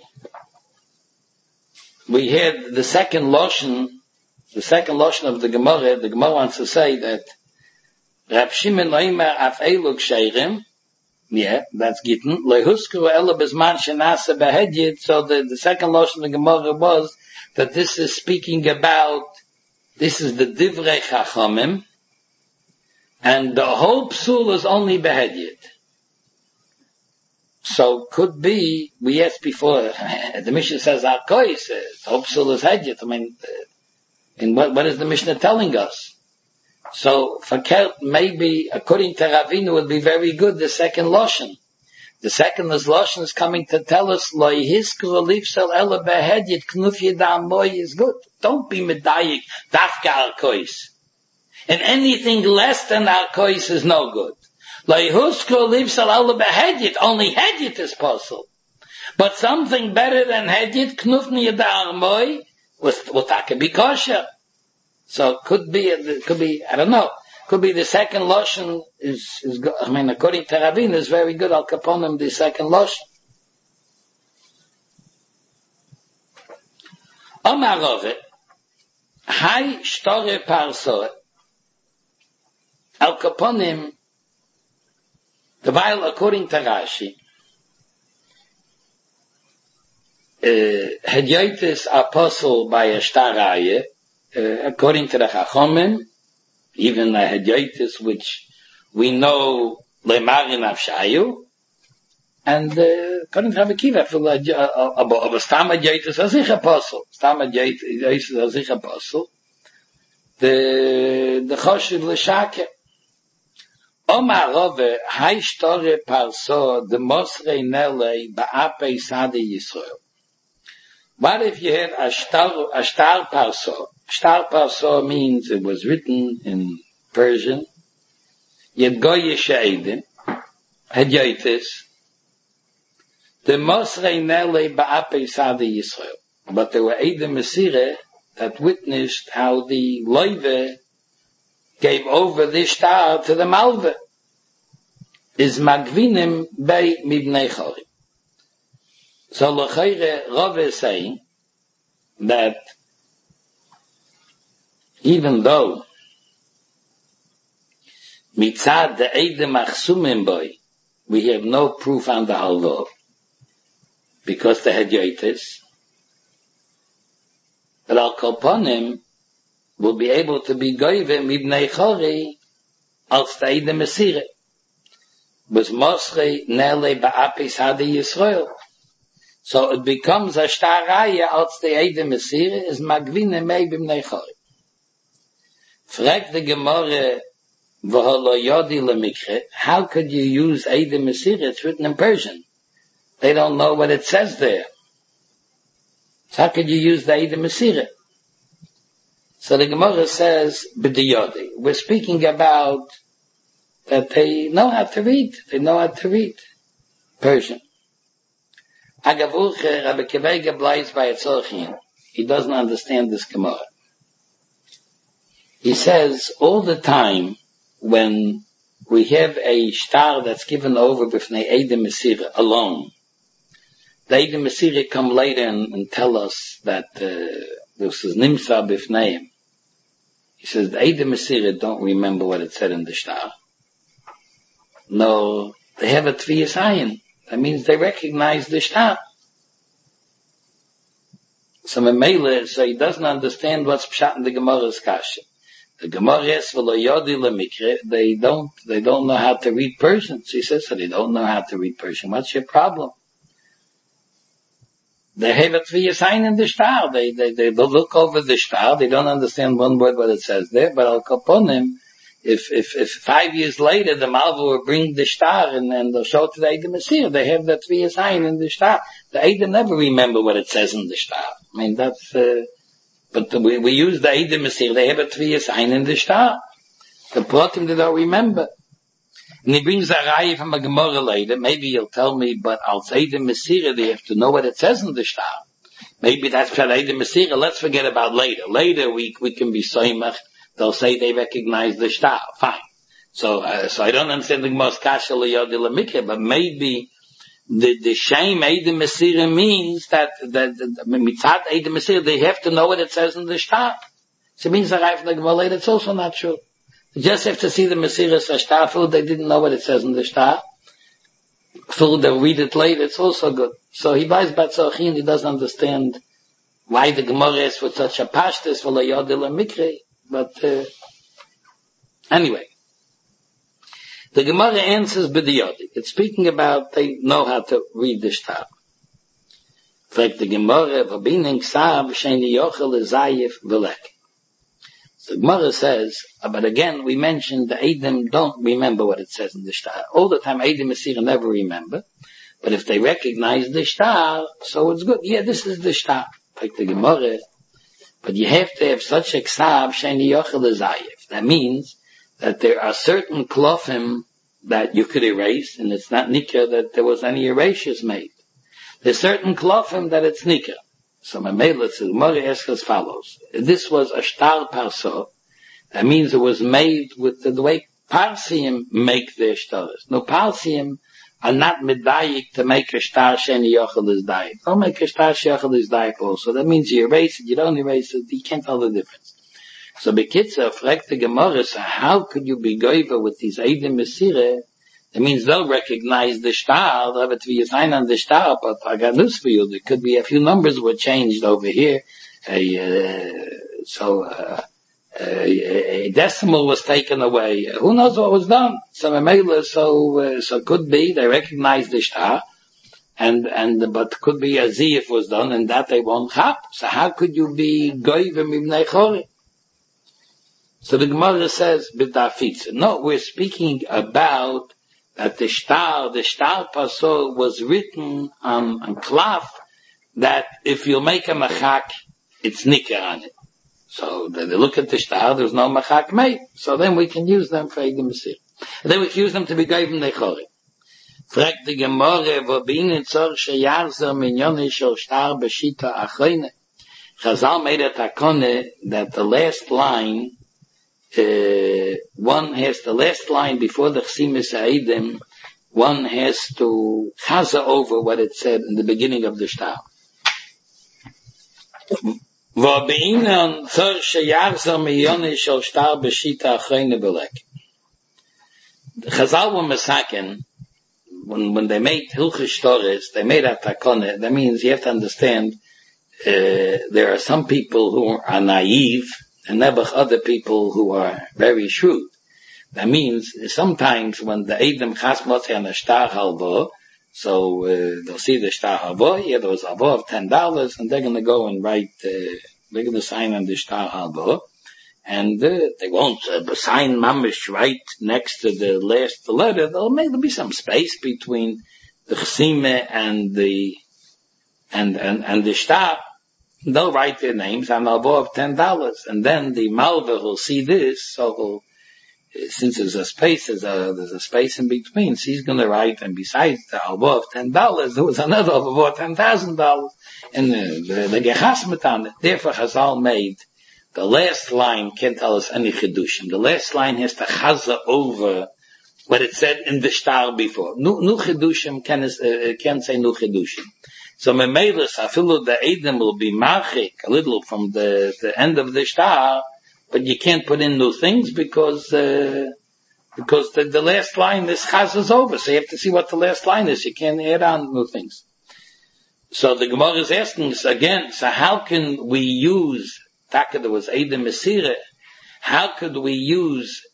we had the second Loshen of the Gemara wants to say that Rab Shimon Leimer Af Eluk Sheirim, yeah, that's Gittin, Lehuskru Ela Bezman Shenase Behedjit, so the second Loshen of the Gemara was that this is speaking about, this is the Divrei Chachamim, and the whole Psul is only Behedjit. So could be, we asked before, the Mishnah says Arkois, whole Psul is Hedjit, I mean, and what is the Mishnah telling us? So, Fakert, maybe, according to Ravina, would be very good, the second Loshen. The second Loshen is coming to tell us, Lo Yihiskru Lifsel Ela Behedjit Knuf Yedam Moy is good. Don't be Medayik, Dafka Arkois. And anything less than Arkois is no good. Lo Yihiskru Lifsel Ela Behedjit, only Hedjit is possible. But something better than Hedjit, Knuf Yedam Moy, will take be kosher. So could be, I don't know, could be the second Loshen is good. I mean, according to Rabin, is very good. Al Kaponim, the second Loshen. Omar Rove, Hai Shtore Parso, Al Kaponim, while according to Rashi, Hedyotis apostle by a Shtaraye, according to the Chachomim, even a Hedyotis which we know Lemarin Avshayu, and according to Rabbi Kiva, of a Stam Hedyotis Azich apostle, Stam Hedyotis Azich apostle, the Choshev L'Shake, Omar Rove, Hai Shtore Parso, the Mosrei Nele, Ba'apei Sadi Yisrael. What if you had a Shtar Parso? Shtar Parso means it was written in Persian. Yet Goyish Eidim, Hedyotis, the Mosrei Nele Ba'apei Sadi Yisrael. But there were Eidim Mesireh that witnessed how the Loive gave over the Shtar to the Malve. Is Magvinim Bei Mibnei Chori. So L'chaire Rav is saying that even though mitzad the Eidem Achsumim boy, we have no proof on the halvor, because the Hedyotis, but Al Koponim will be able to be goyve Mibnei Chori als the Eidem Mesireh. Was Mosrei Nele Ba'apis Hadi Yisrael. So it becomes a Shtaraya als the Eidem Mesireh is Magvine Mei B'nei Chori. Frag the Gemara V'holo Yodi Lemikre, how could you use Eidem Mesireh? It's written in Persian. They don't know what it says there. So how could you use the Eidem Mesireh? So the Gemara says B'diyodi. We're speaking about that they know how to read. They know how to read Persian. Agavulche, Rabbi Kevega blies by Etzorchin. He doesn't understand this Gemara. He says all the time when we have a shtar that's given over b'fnei Eidem Mesireh alone, the Eidem Mesireh come later and tell us that this is Nimsa b'fneim. He says the Eidem Mesireh don't remember what it said in the shtar. No, they have a Tviyas Ayin. That means they recognize the shtar. So Memele, so he doesn't understand what's pshat in the Gemara's kasha. The Gemara is v'lo yodi lemikre. They don't know how to read Persian. So he says, so they don't know how to read Persian. What's your problem? They have a Tviyas Ayin in the shtar. They look over the shtar. They don't understand one word what it says there. But Al Kaponim, if 5 years later the Malva will bring the shtar and they'll show it to the Eidem Mesireh, they have that Tviyas Ayin in the shtar. The Eidem never remember what it says in the shtar. I mean, But we use the Eidim Mesir, they have a Tviyas Ein in the Shtar. The Pratim they don't remember. And he brings a Raya from a Gemara later, maybe he'll tell me, but als Eidim Mesir, they have to know what it says in the Shtar. Maybe that's for Eidim Mesir, let's forget about later. Later we can be Soimach, they'll say they recognize the Shtar, fine. So I don't understand the Gemara's Kasha L'Yodi L'Mikra, but maybe the shame Eidim Mesir means that mitzad Eidim Mesir, they have to know what it says in the Shtar. So it means that Raya from the Gemara later, it's also not true. You just have to see the Mesiras Shtar. Full they didn't know what it says in the Shtar. Full they'll read it later. It's also good. So he buys Batzorchi and he doesn't understand why the Gemara is with such a pashtus for L'Yodil and Mikre. But anyway, the Gemara answers b'diyodi. It's speaking about they know how to read the Shtar. In fact, the Gemara v'bining ksav sheini yochel zayif v'lek. The Gemara says, but again, we mentioned the Eidim don't remember what it says in the Shtar. All the time, Eidim Mesir never remember. But if they recognize the Shtar, so it's good. Yeah, this is the Shtar. Like the Gemara. But you have to have such a Ksav, Sheni Yochel Zayif. That means that there are certain klofim that you could erase, and it's not Nikah that there was any erasures made. There's certain klofim that it's Nikah. So my Melech, the Gemara asks as follows. This was a shtar parso. That means it was made with the way Parsiim make their shtars. No, Parsiim are not medayik to make a shtar sheni yochel is dayik. Don't make a shtar yochel is dayik also. That means you erase it, you don't erase it, you can't tell the difference. So Bekitza, fragt the Gemara, so how could you be goiva with these Eidim Mesireh? That means they'll recognize the shtar, they'll have it to be a sign on the shtar, but I got news for you. There could be a few numbers were changed over here. A decimal was taken away. Who knows what was done? So could be they recognize the shtar, but could be a ziyif was done, and that they won't have. So how could you be goyim ibnei chori? So the Gemara says, b'dafitza. No, we're speaking about that the shtar pasol was written on klaf, that if you make a machak, it's nikah on it. So they look at the shtar, there's no machak made. So then we can use them for Eidim Mesir. And then we can use them to be goyim nechori. Frag the Gemara, wo bin in tzor sheyarzer minyoni shel shtar b'shita achreine. Chazal made a takone that the last line, one has the last line before the Chsimis Ha'edim, one has to chaza over what it said in the beginning of the shtar. V'be'inan tzor sheyarzer minyoni shel shtar b'shita achreine belek. Chazal were mesaken, when they made Hilchos Shtoris, they made a takone. That means you have to understand, there are some people who are naive, and nebuch other people who are very shrewd. That means sometimes when the Eidim chas motzei on a shtar halbo, so they'll see the shtar halbo, yeah, there was halbo of $10, and they're going to go and write, they're going to sign on the shtar halbo, and they won't sign mamish right next to the last letter. There'll be some space between the chsime and the shtar. They'll write their names on halbo of $10, and then the malva will see this, so since there's a space, there's a space in between, so he's going to write, and besides the halbo of $10, there was another halbo of $10,000, and the gechasmet on it. Therefore, Chazal made the last line can't tell us any chidushim. The last line has to chaza over what it said in the shtar before. Nu chidushim can't say nu chidushim. So memelis afilu the Eidim will be machik a little from the end of the shtar, but you can't put in new things because the last line is chazas over. So you have to see what the last line is. You can't add on new things. So the Gemara is asking us again. So how can we use? Taka there was Eidim Mesireh. How could we use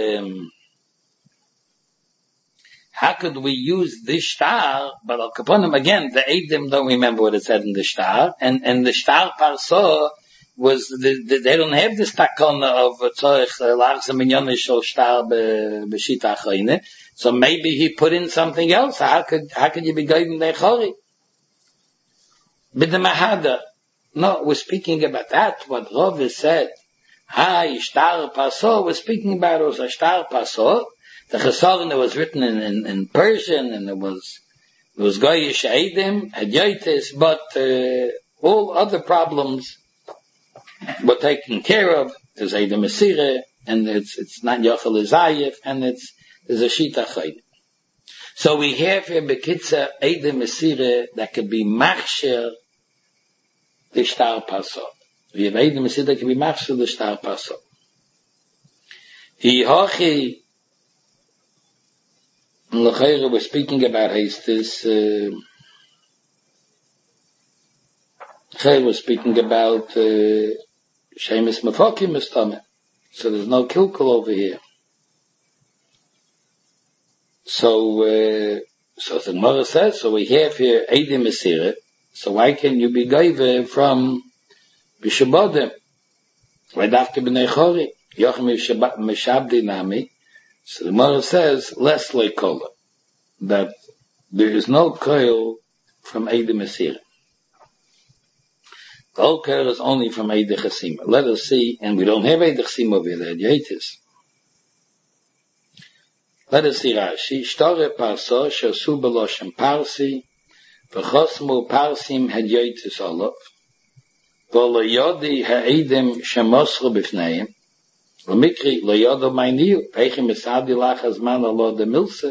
this shtar? But Al Kaponim again, the Eidim don't remember what it said in the shtar, and the shtar parso was they don't have this takona of tzorich larza minyoni shel shtar b'shita achreine. So maybe he put in something else. How could you be goyim nechori? B'demahada. No, we're speaking about that, what Rav has said. Shtar Paso, we're speaking about it was a Shtar Paso. The Chesaron was written in Persian, and it was Goyish Eidim, Hadyotis, but all other problems were taken care of. There's Eidim Mesireh, and it's not Yochel Zayef, and there's a Shita Chayim. So we have here Bekitza Eidim Mesireh that could be Machsher the Shtar Paso. We have Eidim Mesireh that could be Machsher the Shtar Paso. Hochi L'chayre, we're speaking about Hastis. We're speaking about Shemus Mefokim Mistame. So there's no kilkul over here. So the Gemara says, so we have here Eidim Mesireh. So why can you be gaive from Bishabodim? Why dafke b'nei Chori? Yochem Meshabdi Nami. So the Gemara says, less like Kola, that there is no koil from Eidim Mesireh. The whole koil is only from Eidim Chesima. Let us see, and we don't have Eidim Chesima over here, the Hadyotis. Let us see Rashi. Shtore Parso, Shasu Beloshem Parsi, V'chosmu Parsim Hadyotis Olof, V'lo Yodi Ha'edim Shemosru B'fneim, L'mikri lo yodo mayniu, Eichim Esadi Lach Azman Alo de Milse.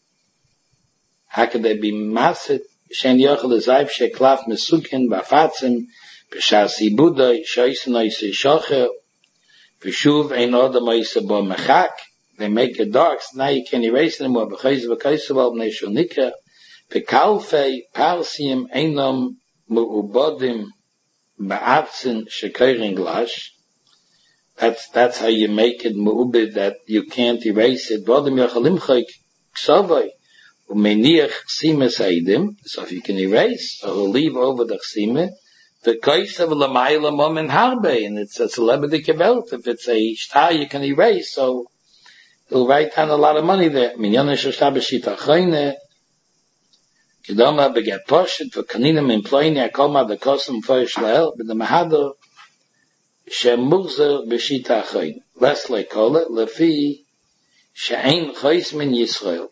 How could they be masid? Shen Yochel Ezayv Sheklaf Mesukin Bafatzim, B'shas Ibudoi, Shoysen Oise Shocher, V'shuv Ein Odom Oise Bo Mechak. They make it dark, so now you can erase them, or B'chayz V'kaysaval B'nei Shonikah, V'kalfei Parsim Einom Mu'ubodim Ba'atzin Shekoirin Glash. That's how you make it mu'ubid, that you can't erase it. Vodim yachalimchai ksavai umeniach chsimes haidim. So if you can erase, so he'll leave over the chsime. The kaisav l'mayla momen harbe, and it's a celebrity kevelt. If it's a shtar you can erase, so he'll write down a lot of money there. Minyan shashtar b'shita chayne. Kedoma beget poshet v'kaninim imployni akoma the kosem foish lehel b'the mahador. Shemurzer b'shita chayin. Less like call it, lefi she'ein chayis min Yisrael.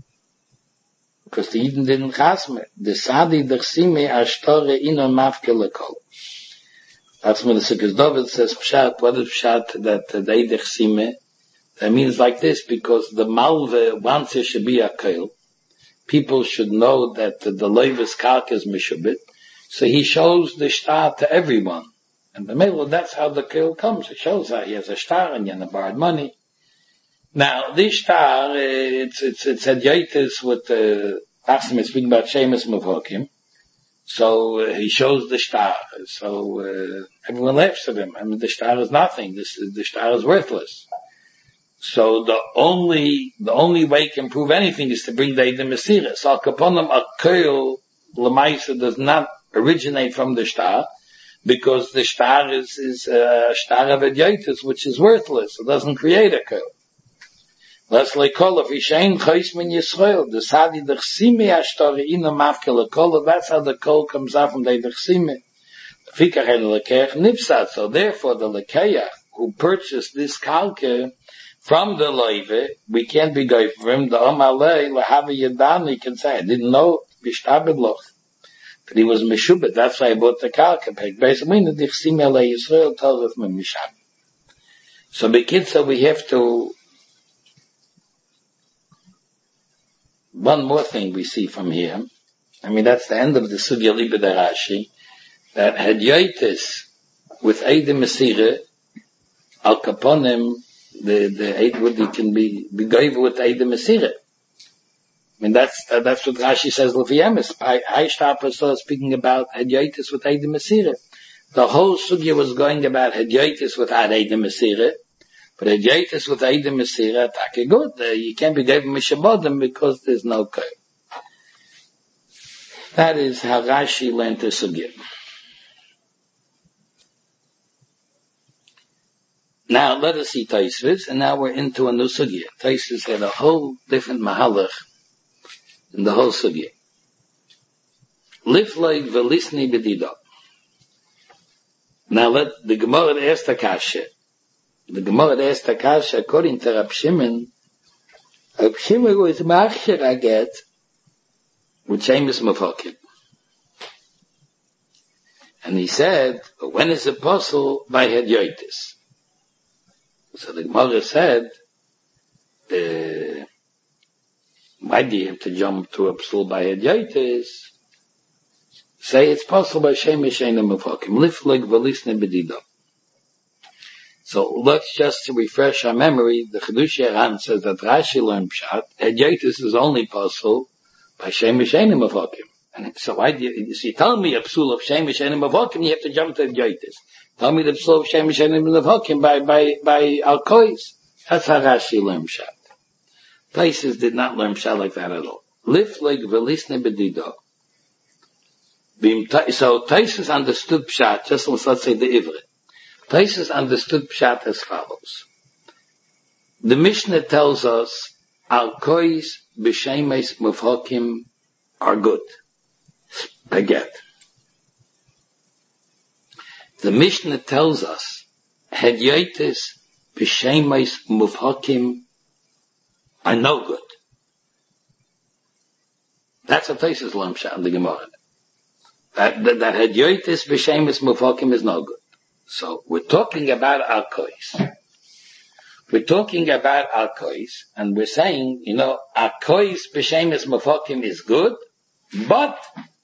Because the Eden didn't chasme. The sadi d'chsime ashtore ino mafke lekol. That's when the Sikkes David says pshat. What is pshat? That they d'chsime. That means like this, because the malve wants it should be a koil. People should know that the loivis kalk is mishubit. So he shows the shtar to everyone. And the middle, that's how the kill comes. It shows that he has a shtar and you borrowed money. Now, this shtar, it's Hadyotis with Achsim is speaking about Shemus Mevokim. So he shows the shtar. So everyone laughs at him. I mean, the shtar is nothing. The shtar is worthless. So the only way you can prove anything is to bring the Eidim Mesireh. So Al Kaponim Akil Lamaisa does not originate from the shtar, because the shtar is a shtar of Hadyotis, which is worthless. It doesn't create a koil. Let's like call if Ishain Chayis min Yisrael, the Sadi d'chsime ashtore ina mafke lekol, that's how the koil comes out from the d'chsime. Fikach en lekeach nipsat, so therefore the lekeach who purchased this kalke from the loive, we can't be going for him, the omalei lahava yadani can say, I didn't know, bishtabed loch. But he was meshubet, that's why I bought the kalke peg. Basically, the d'chsime ele Yisrael tells us me mishab. So bekitza we have to, one more thing we see from here. I mean, that's the end of the Sugya Liba de Rashi, that Hadyotis with Eidim Mesireh, Al Kaponim, the Eidwood can be gave with Eidim Mesireh. I mean, that's what Rashi says, Leviyemis. Aishtar speaking about Hadyotis with Eidim Mesireh. The whole Sugya was going about Hadyotis without Eidim Mesireh. But Hadyotis with Eidim Mesireh, take good. You can't be given Mishabodim because there's no koil. That is how Rashi learned the Sugya. Now let us see Tosfos, and now we're into a new Sugya. Tosfos had a whole different mahalach in the whole Sugya. Lifloi v'lisni b'dido. Now let the Gemara ask the Kasha. The Gemara asked the Kasha, according to Rab Shimon was machshir a get with Shemus Mefokim. And he said, when is it possible by Hedyotis? So the Gemara said, why do you have to jump to a psul by Hedyotis? Say it's possible by Shemus Mefokim. Liflig v'lisne b'dido. So let's just to refresh our memory, the Chidush Yaran says that Rashi learned Pshat, Hedyotis is only possible by Shemus Mefokim. And so why do you see, tell me a psul of Shemus Mefokim, you have to jump to Hedyotis. Tell me the psul of Shemus Mefokim by Al-Kois. That's how Rashi learned Pshat. Places did not learn Pshat like that at all. Liflig v'lisne b'dido. So Taisus understood Pshat, just let's say the Ivrit. Taisus understood Pshat as follows. The Mishnah tells us, Al-Kois b'Shemes Mefokim are good. Baget. The Mishnah tells us, Hedyotis b'Shemes Mefokim are no good. That's a Taisus learned Pshat in the Gemara. That Hedyotis b'Shemes Mefokim is no good. So we're talking about Al-Kois. We're talking about Al-Kois, and we're saying, Al-Kois b'Shemes Mefokim is good, but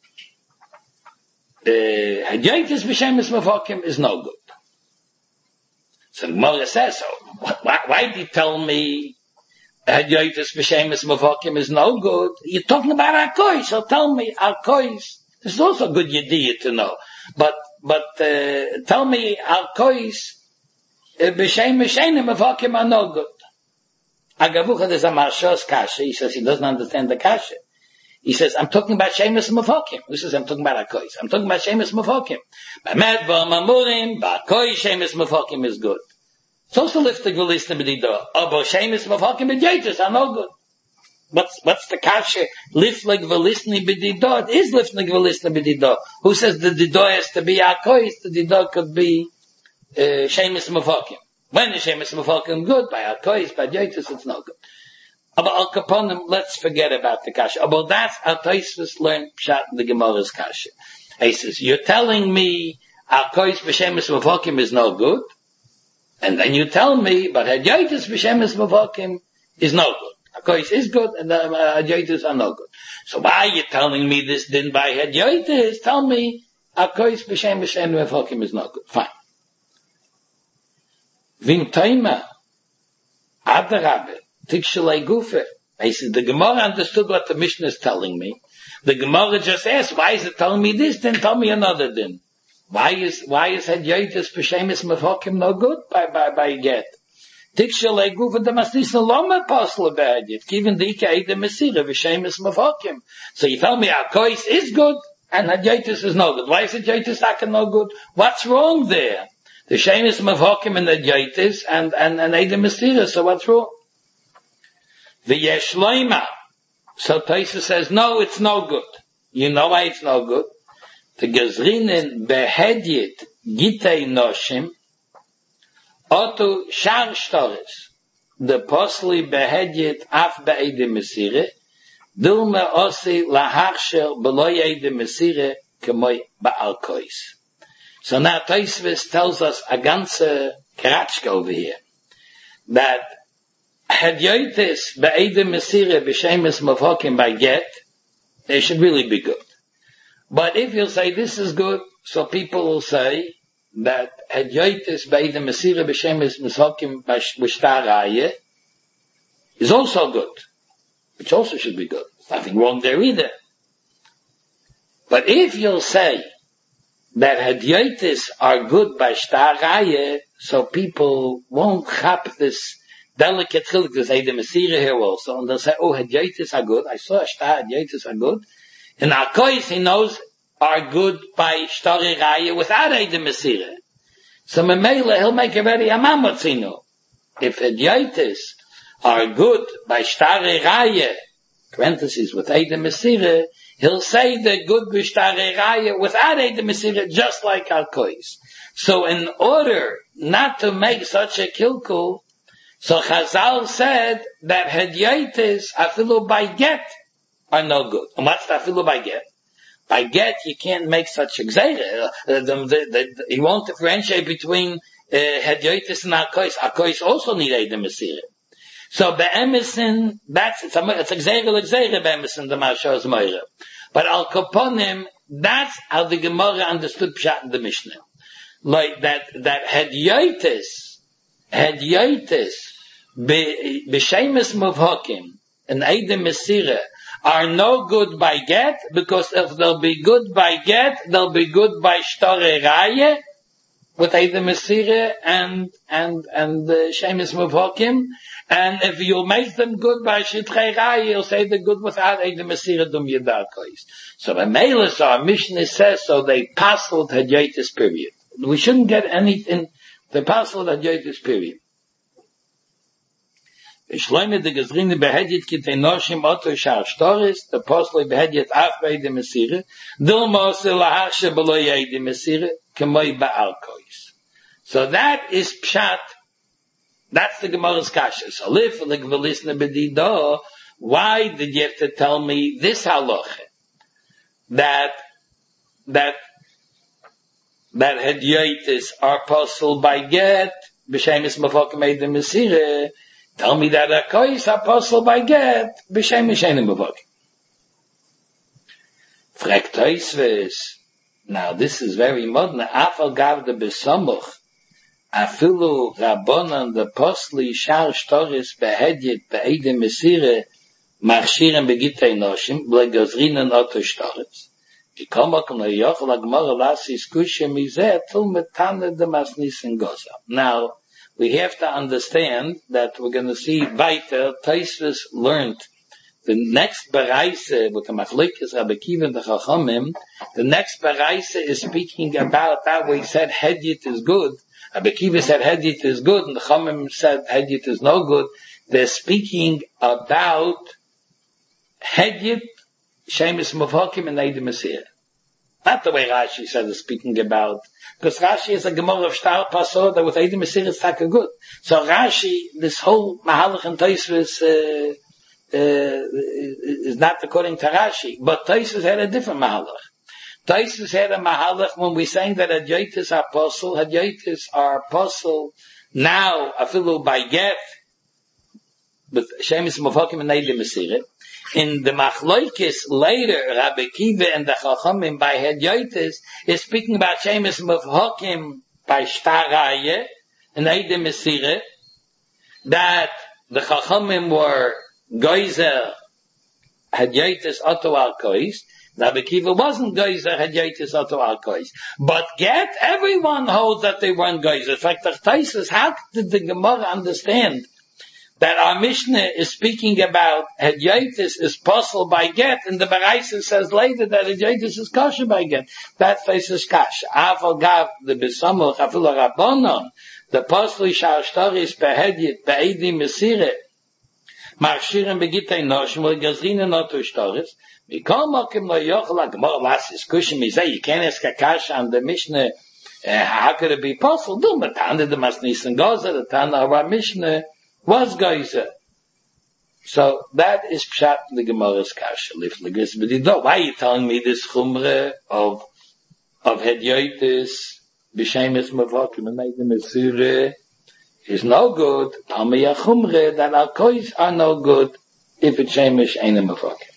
Hedyotis b'Shemes Mefokim is no good. So the Gemara says, so why do you tell me Hedyotis b'Shemes Mefokim is no good? You're talking about Al-Kois, so tell me Al-Kois. This is also a good idea to know. But tell me, Al-Kois, b'Shemes Mefokim are no good. Agavucha, there's a Marshos Kasha. He says he doesn't understand the Kasha. He says, I'm talking about Shemus Mefokim. He says, I'm talking about Al-Kois. I'm talking about Shemus Mefokim. B'med v'amamurim, b'Al-Kois Shemus Mefokim is good. It's also lifting v'lisne b'dido. Abo Shemus Mefokim b'Hedyotis are no good. What's the kasha? Liflig v'lisne b'dido. It is liflig v'lisne b'dido. Who says the dido has to be Al-Kois? The dido could be Shemus Mefokim. When is Shemus Mefokim good? By Al-Kois, by Hedyotis, it's no good. But Al-Kaponim, let's forget about the kasha. But that's how Tosfos learned Pshat in the Gemara's kasha. He says, you're telling me Al-Kois b'Shemus Mefokim is no good, and then you tell me, but Hedyotis b'Shemus Mefokim is no good. Al-Kois is good, and Hedyotis are no good. So why are you telling me this din by Hedyotis? Tell me Al-Kois b'Shemus Mefokim is no good. Fine. Vim Taima, Adarabe, Tikshalei Gufe. I said, the Gemara understood what the Mishnah is telling me. The Gemara just asked, why is it telling me this? Then tell me another din. Why is Hedyotis b'Shemus Mefokim no good by get? Tikshalei Gufe, the Masnisna Loma Posla B'Hedyot. Given the Ika Eidem Mesira b'Shemus Mefokim. So you tell me Al-Kois is good, and Hedyotis is no good. Why is Hedyotis no good? What's wrong there? The Shemus Mefokim and Hedyotis and Eidem Mesira, so what's wrong? V'yesh loima. So Tosfos says, no, it's no good. You know why it's no good? The Gezrinin behedyet gitei noshim otu shar shtores. The posli behedyet af be'edim mesire dilma osi laharsher beloy edim mesire kemoy ba'al-Kois. So now Tosfos tells us a ganze kratschka over here. That Hedyotis be'edim mesire b'Shemus Mefokim by get, they should really be good. But if you say this is good, so people will say that Hedyotis be'edim mesire b'Shemus Mefokim by Shtar Raya is also good, which also should be good. There's nothing wrong there either. But if you'll say that Hedyotis are good by Shtar Raya, so people won't chap this delicate chilik, there's Eidem Mesira here also, and they'll say, oh, Hedyotis are good. I saw a Shtar, Hedyotis are good. And Al-Kois, he knows, are good by Shtar Raya without Eidem Mesira. So Memela, he'll make a very amamotzino. If Hedyotis are good by Shtar Raya, parentheses, with Eidem Mesira, he'll say the good b'shtarei raya without Eid Mesirah, just like Al-Kois. So in order not to make such a kilkul, so Chazal said that Hedyotis, afilu by get, are no good. And what's the afilu by get? By get, you can't make such a gzeira. He won't differentiate between Hedyotis and Al-Kois. Al-Kois also need Eid Mesirah. So be'emesin, it's a gzeira be'emesin, the Mashos Moira. But Al-Kaponim, that's how the Gemara understood Pshat in the Mishnah. Like that Hedyotis, b'shemes muvhakim, and Eid Mesirah, are no good by get, because if they'll be good by get, they'll be good by shtarei raya, with Eid Mesirah and shemes muvhakim, and if you make them good by shitrei raya, you'll say they're good without Eid Mesirah dum yedakos. So the Meilus, our Mishnah says, so they passed Hedyotis period. We shouldn't get anything, they passed Hedyotis period. Shloime de Gezrine behedyet kitei noshim oto shar shtoris, the postle behedyet af Eid Mesirah, dil mose lahar shebelo Eid Mesirah, kemoi ba'al-kois. So that is pshat, that's the Gemara's kasha. So live like v'lisna b'dido, why did you have to tell me this halacha? That Hedyotis are postle by get, b'shemes muvhakim Eid Mesirah. Tell me that Al-Kois are postle by get, b'shemes she'enim muvhakim. Frek Tosfos. Now this is very modern. Afal gav de besamuch, afilu rabbanan the postli shar shtoris behedyet be'eid Mesirah machshiren begitei noshim blegazrinen oto shtoris. Now, we have to understand that we're going to see weiter, Tosfos learned the next Baraisa, with the Machlokes Rabbi Akiva and the Chachamim, the next Baraisa is speaking about that where he said Hedyot is good. Rabbi Akiva said Hedyot is good, and the Chachamim said Hedyot is no good. They're speaking about Hedyot, shemes muvhakim, and Eid Mesirah. Not the way Rashi said is speaking about, because Rashi is a Gemara of Shtar Pasor that with Eid Mesirah is taka good. So Rashi, this whole Mahalach and Tosfos is not according to Rashi, but Tosfos had a different Mahalach. Tosfos had a Mahalach when we're saying that Hedyotis are apostle now, afilu by get, with shemes muvhakim and Eid Mesirah. In the Machlokes later, Rabbi Akiva and the Chachamim by Hedyotis is speaking about shemes muvhakim by shtar raya and Eid Mesirah, that the Chachamim were Geyser Hedyotis oto Al-Kois. Rabbi Akiva wasn't Geyser Hedyotis oto Al-Kois. But get, everyone holds that they weren't Geyser. In fact, the Tosfos, how did the Gemara understand that our Mishnah is speaking about Hedyotis is possible by get, and the Baraisa says later that Hedyotis is kosher by get. That faces kasha. Afal gav the besamuch afilu rabbanon the posli shar shtoris behedyet be'eid Mesirah marshiren begitei noshim v'gazrinen oto shtoris mikol mokim lo yochel ha'gemara lasis kushim mizeh. You can't ask a kasha on the Mishnah. How could it be possible? Do matanda the masnis and goza the tana of our Mishnah was Geyser. So that is pshat the Gemara's kasha. Why are you telling me this chumre of Hedyotis b'shemes muvhakim and Eid Mesirah is no good? Tell me a chumre that Al-Kois are no good if it's shemes she'enim muvhakim.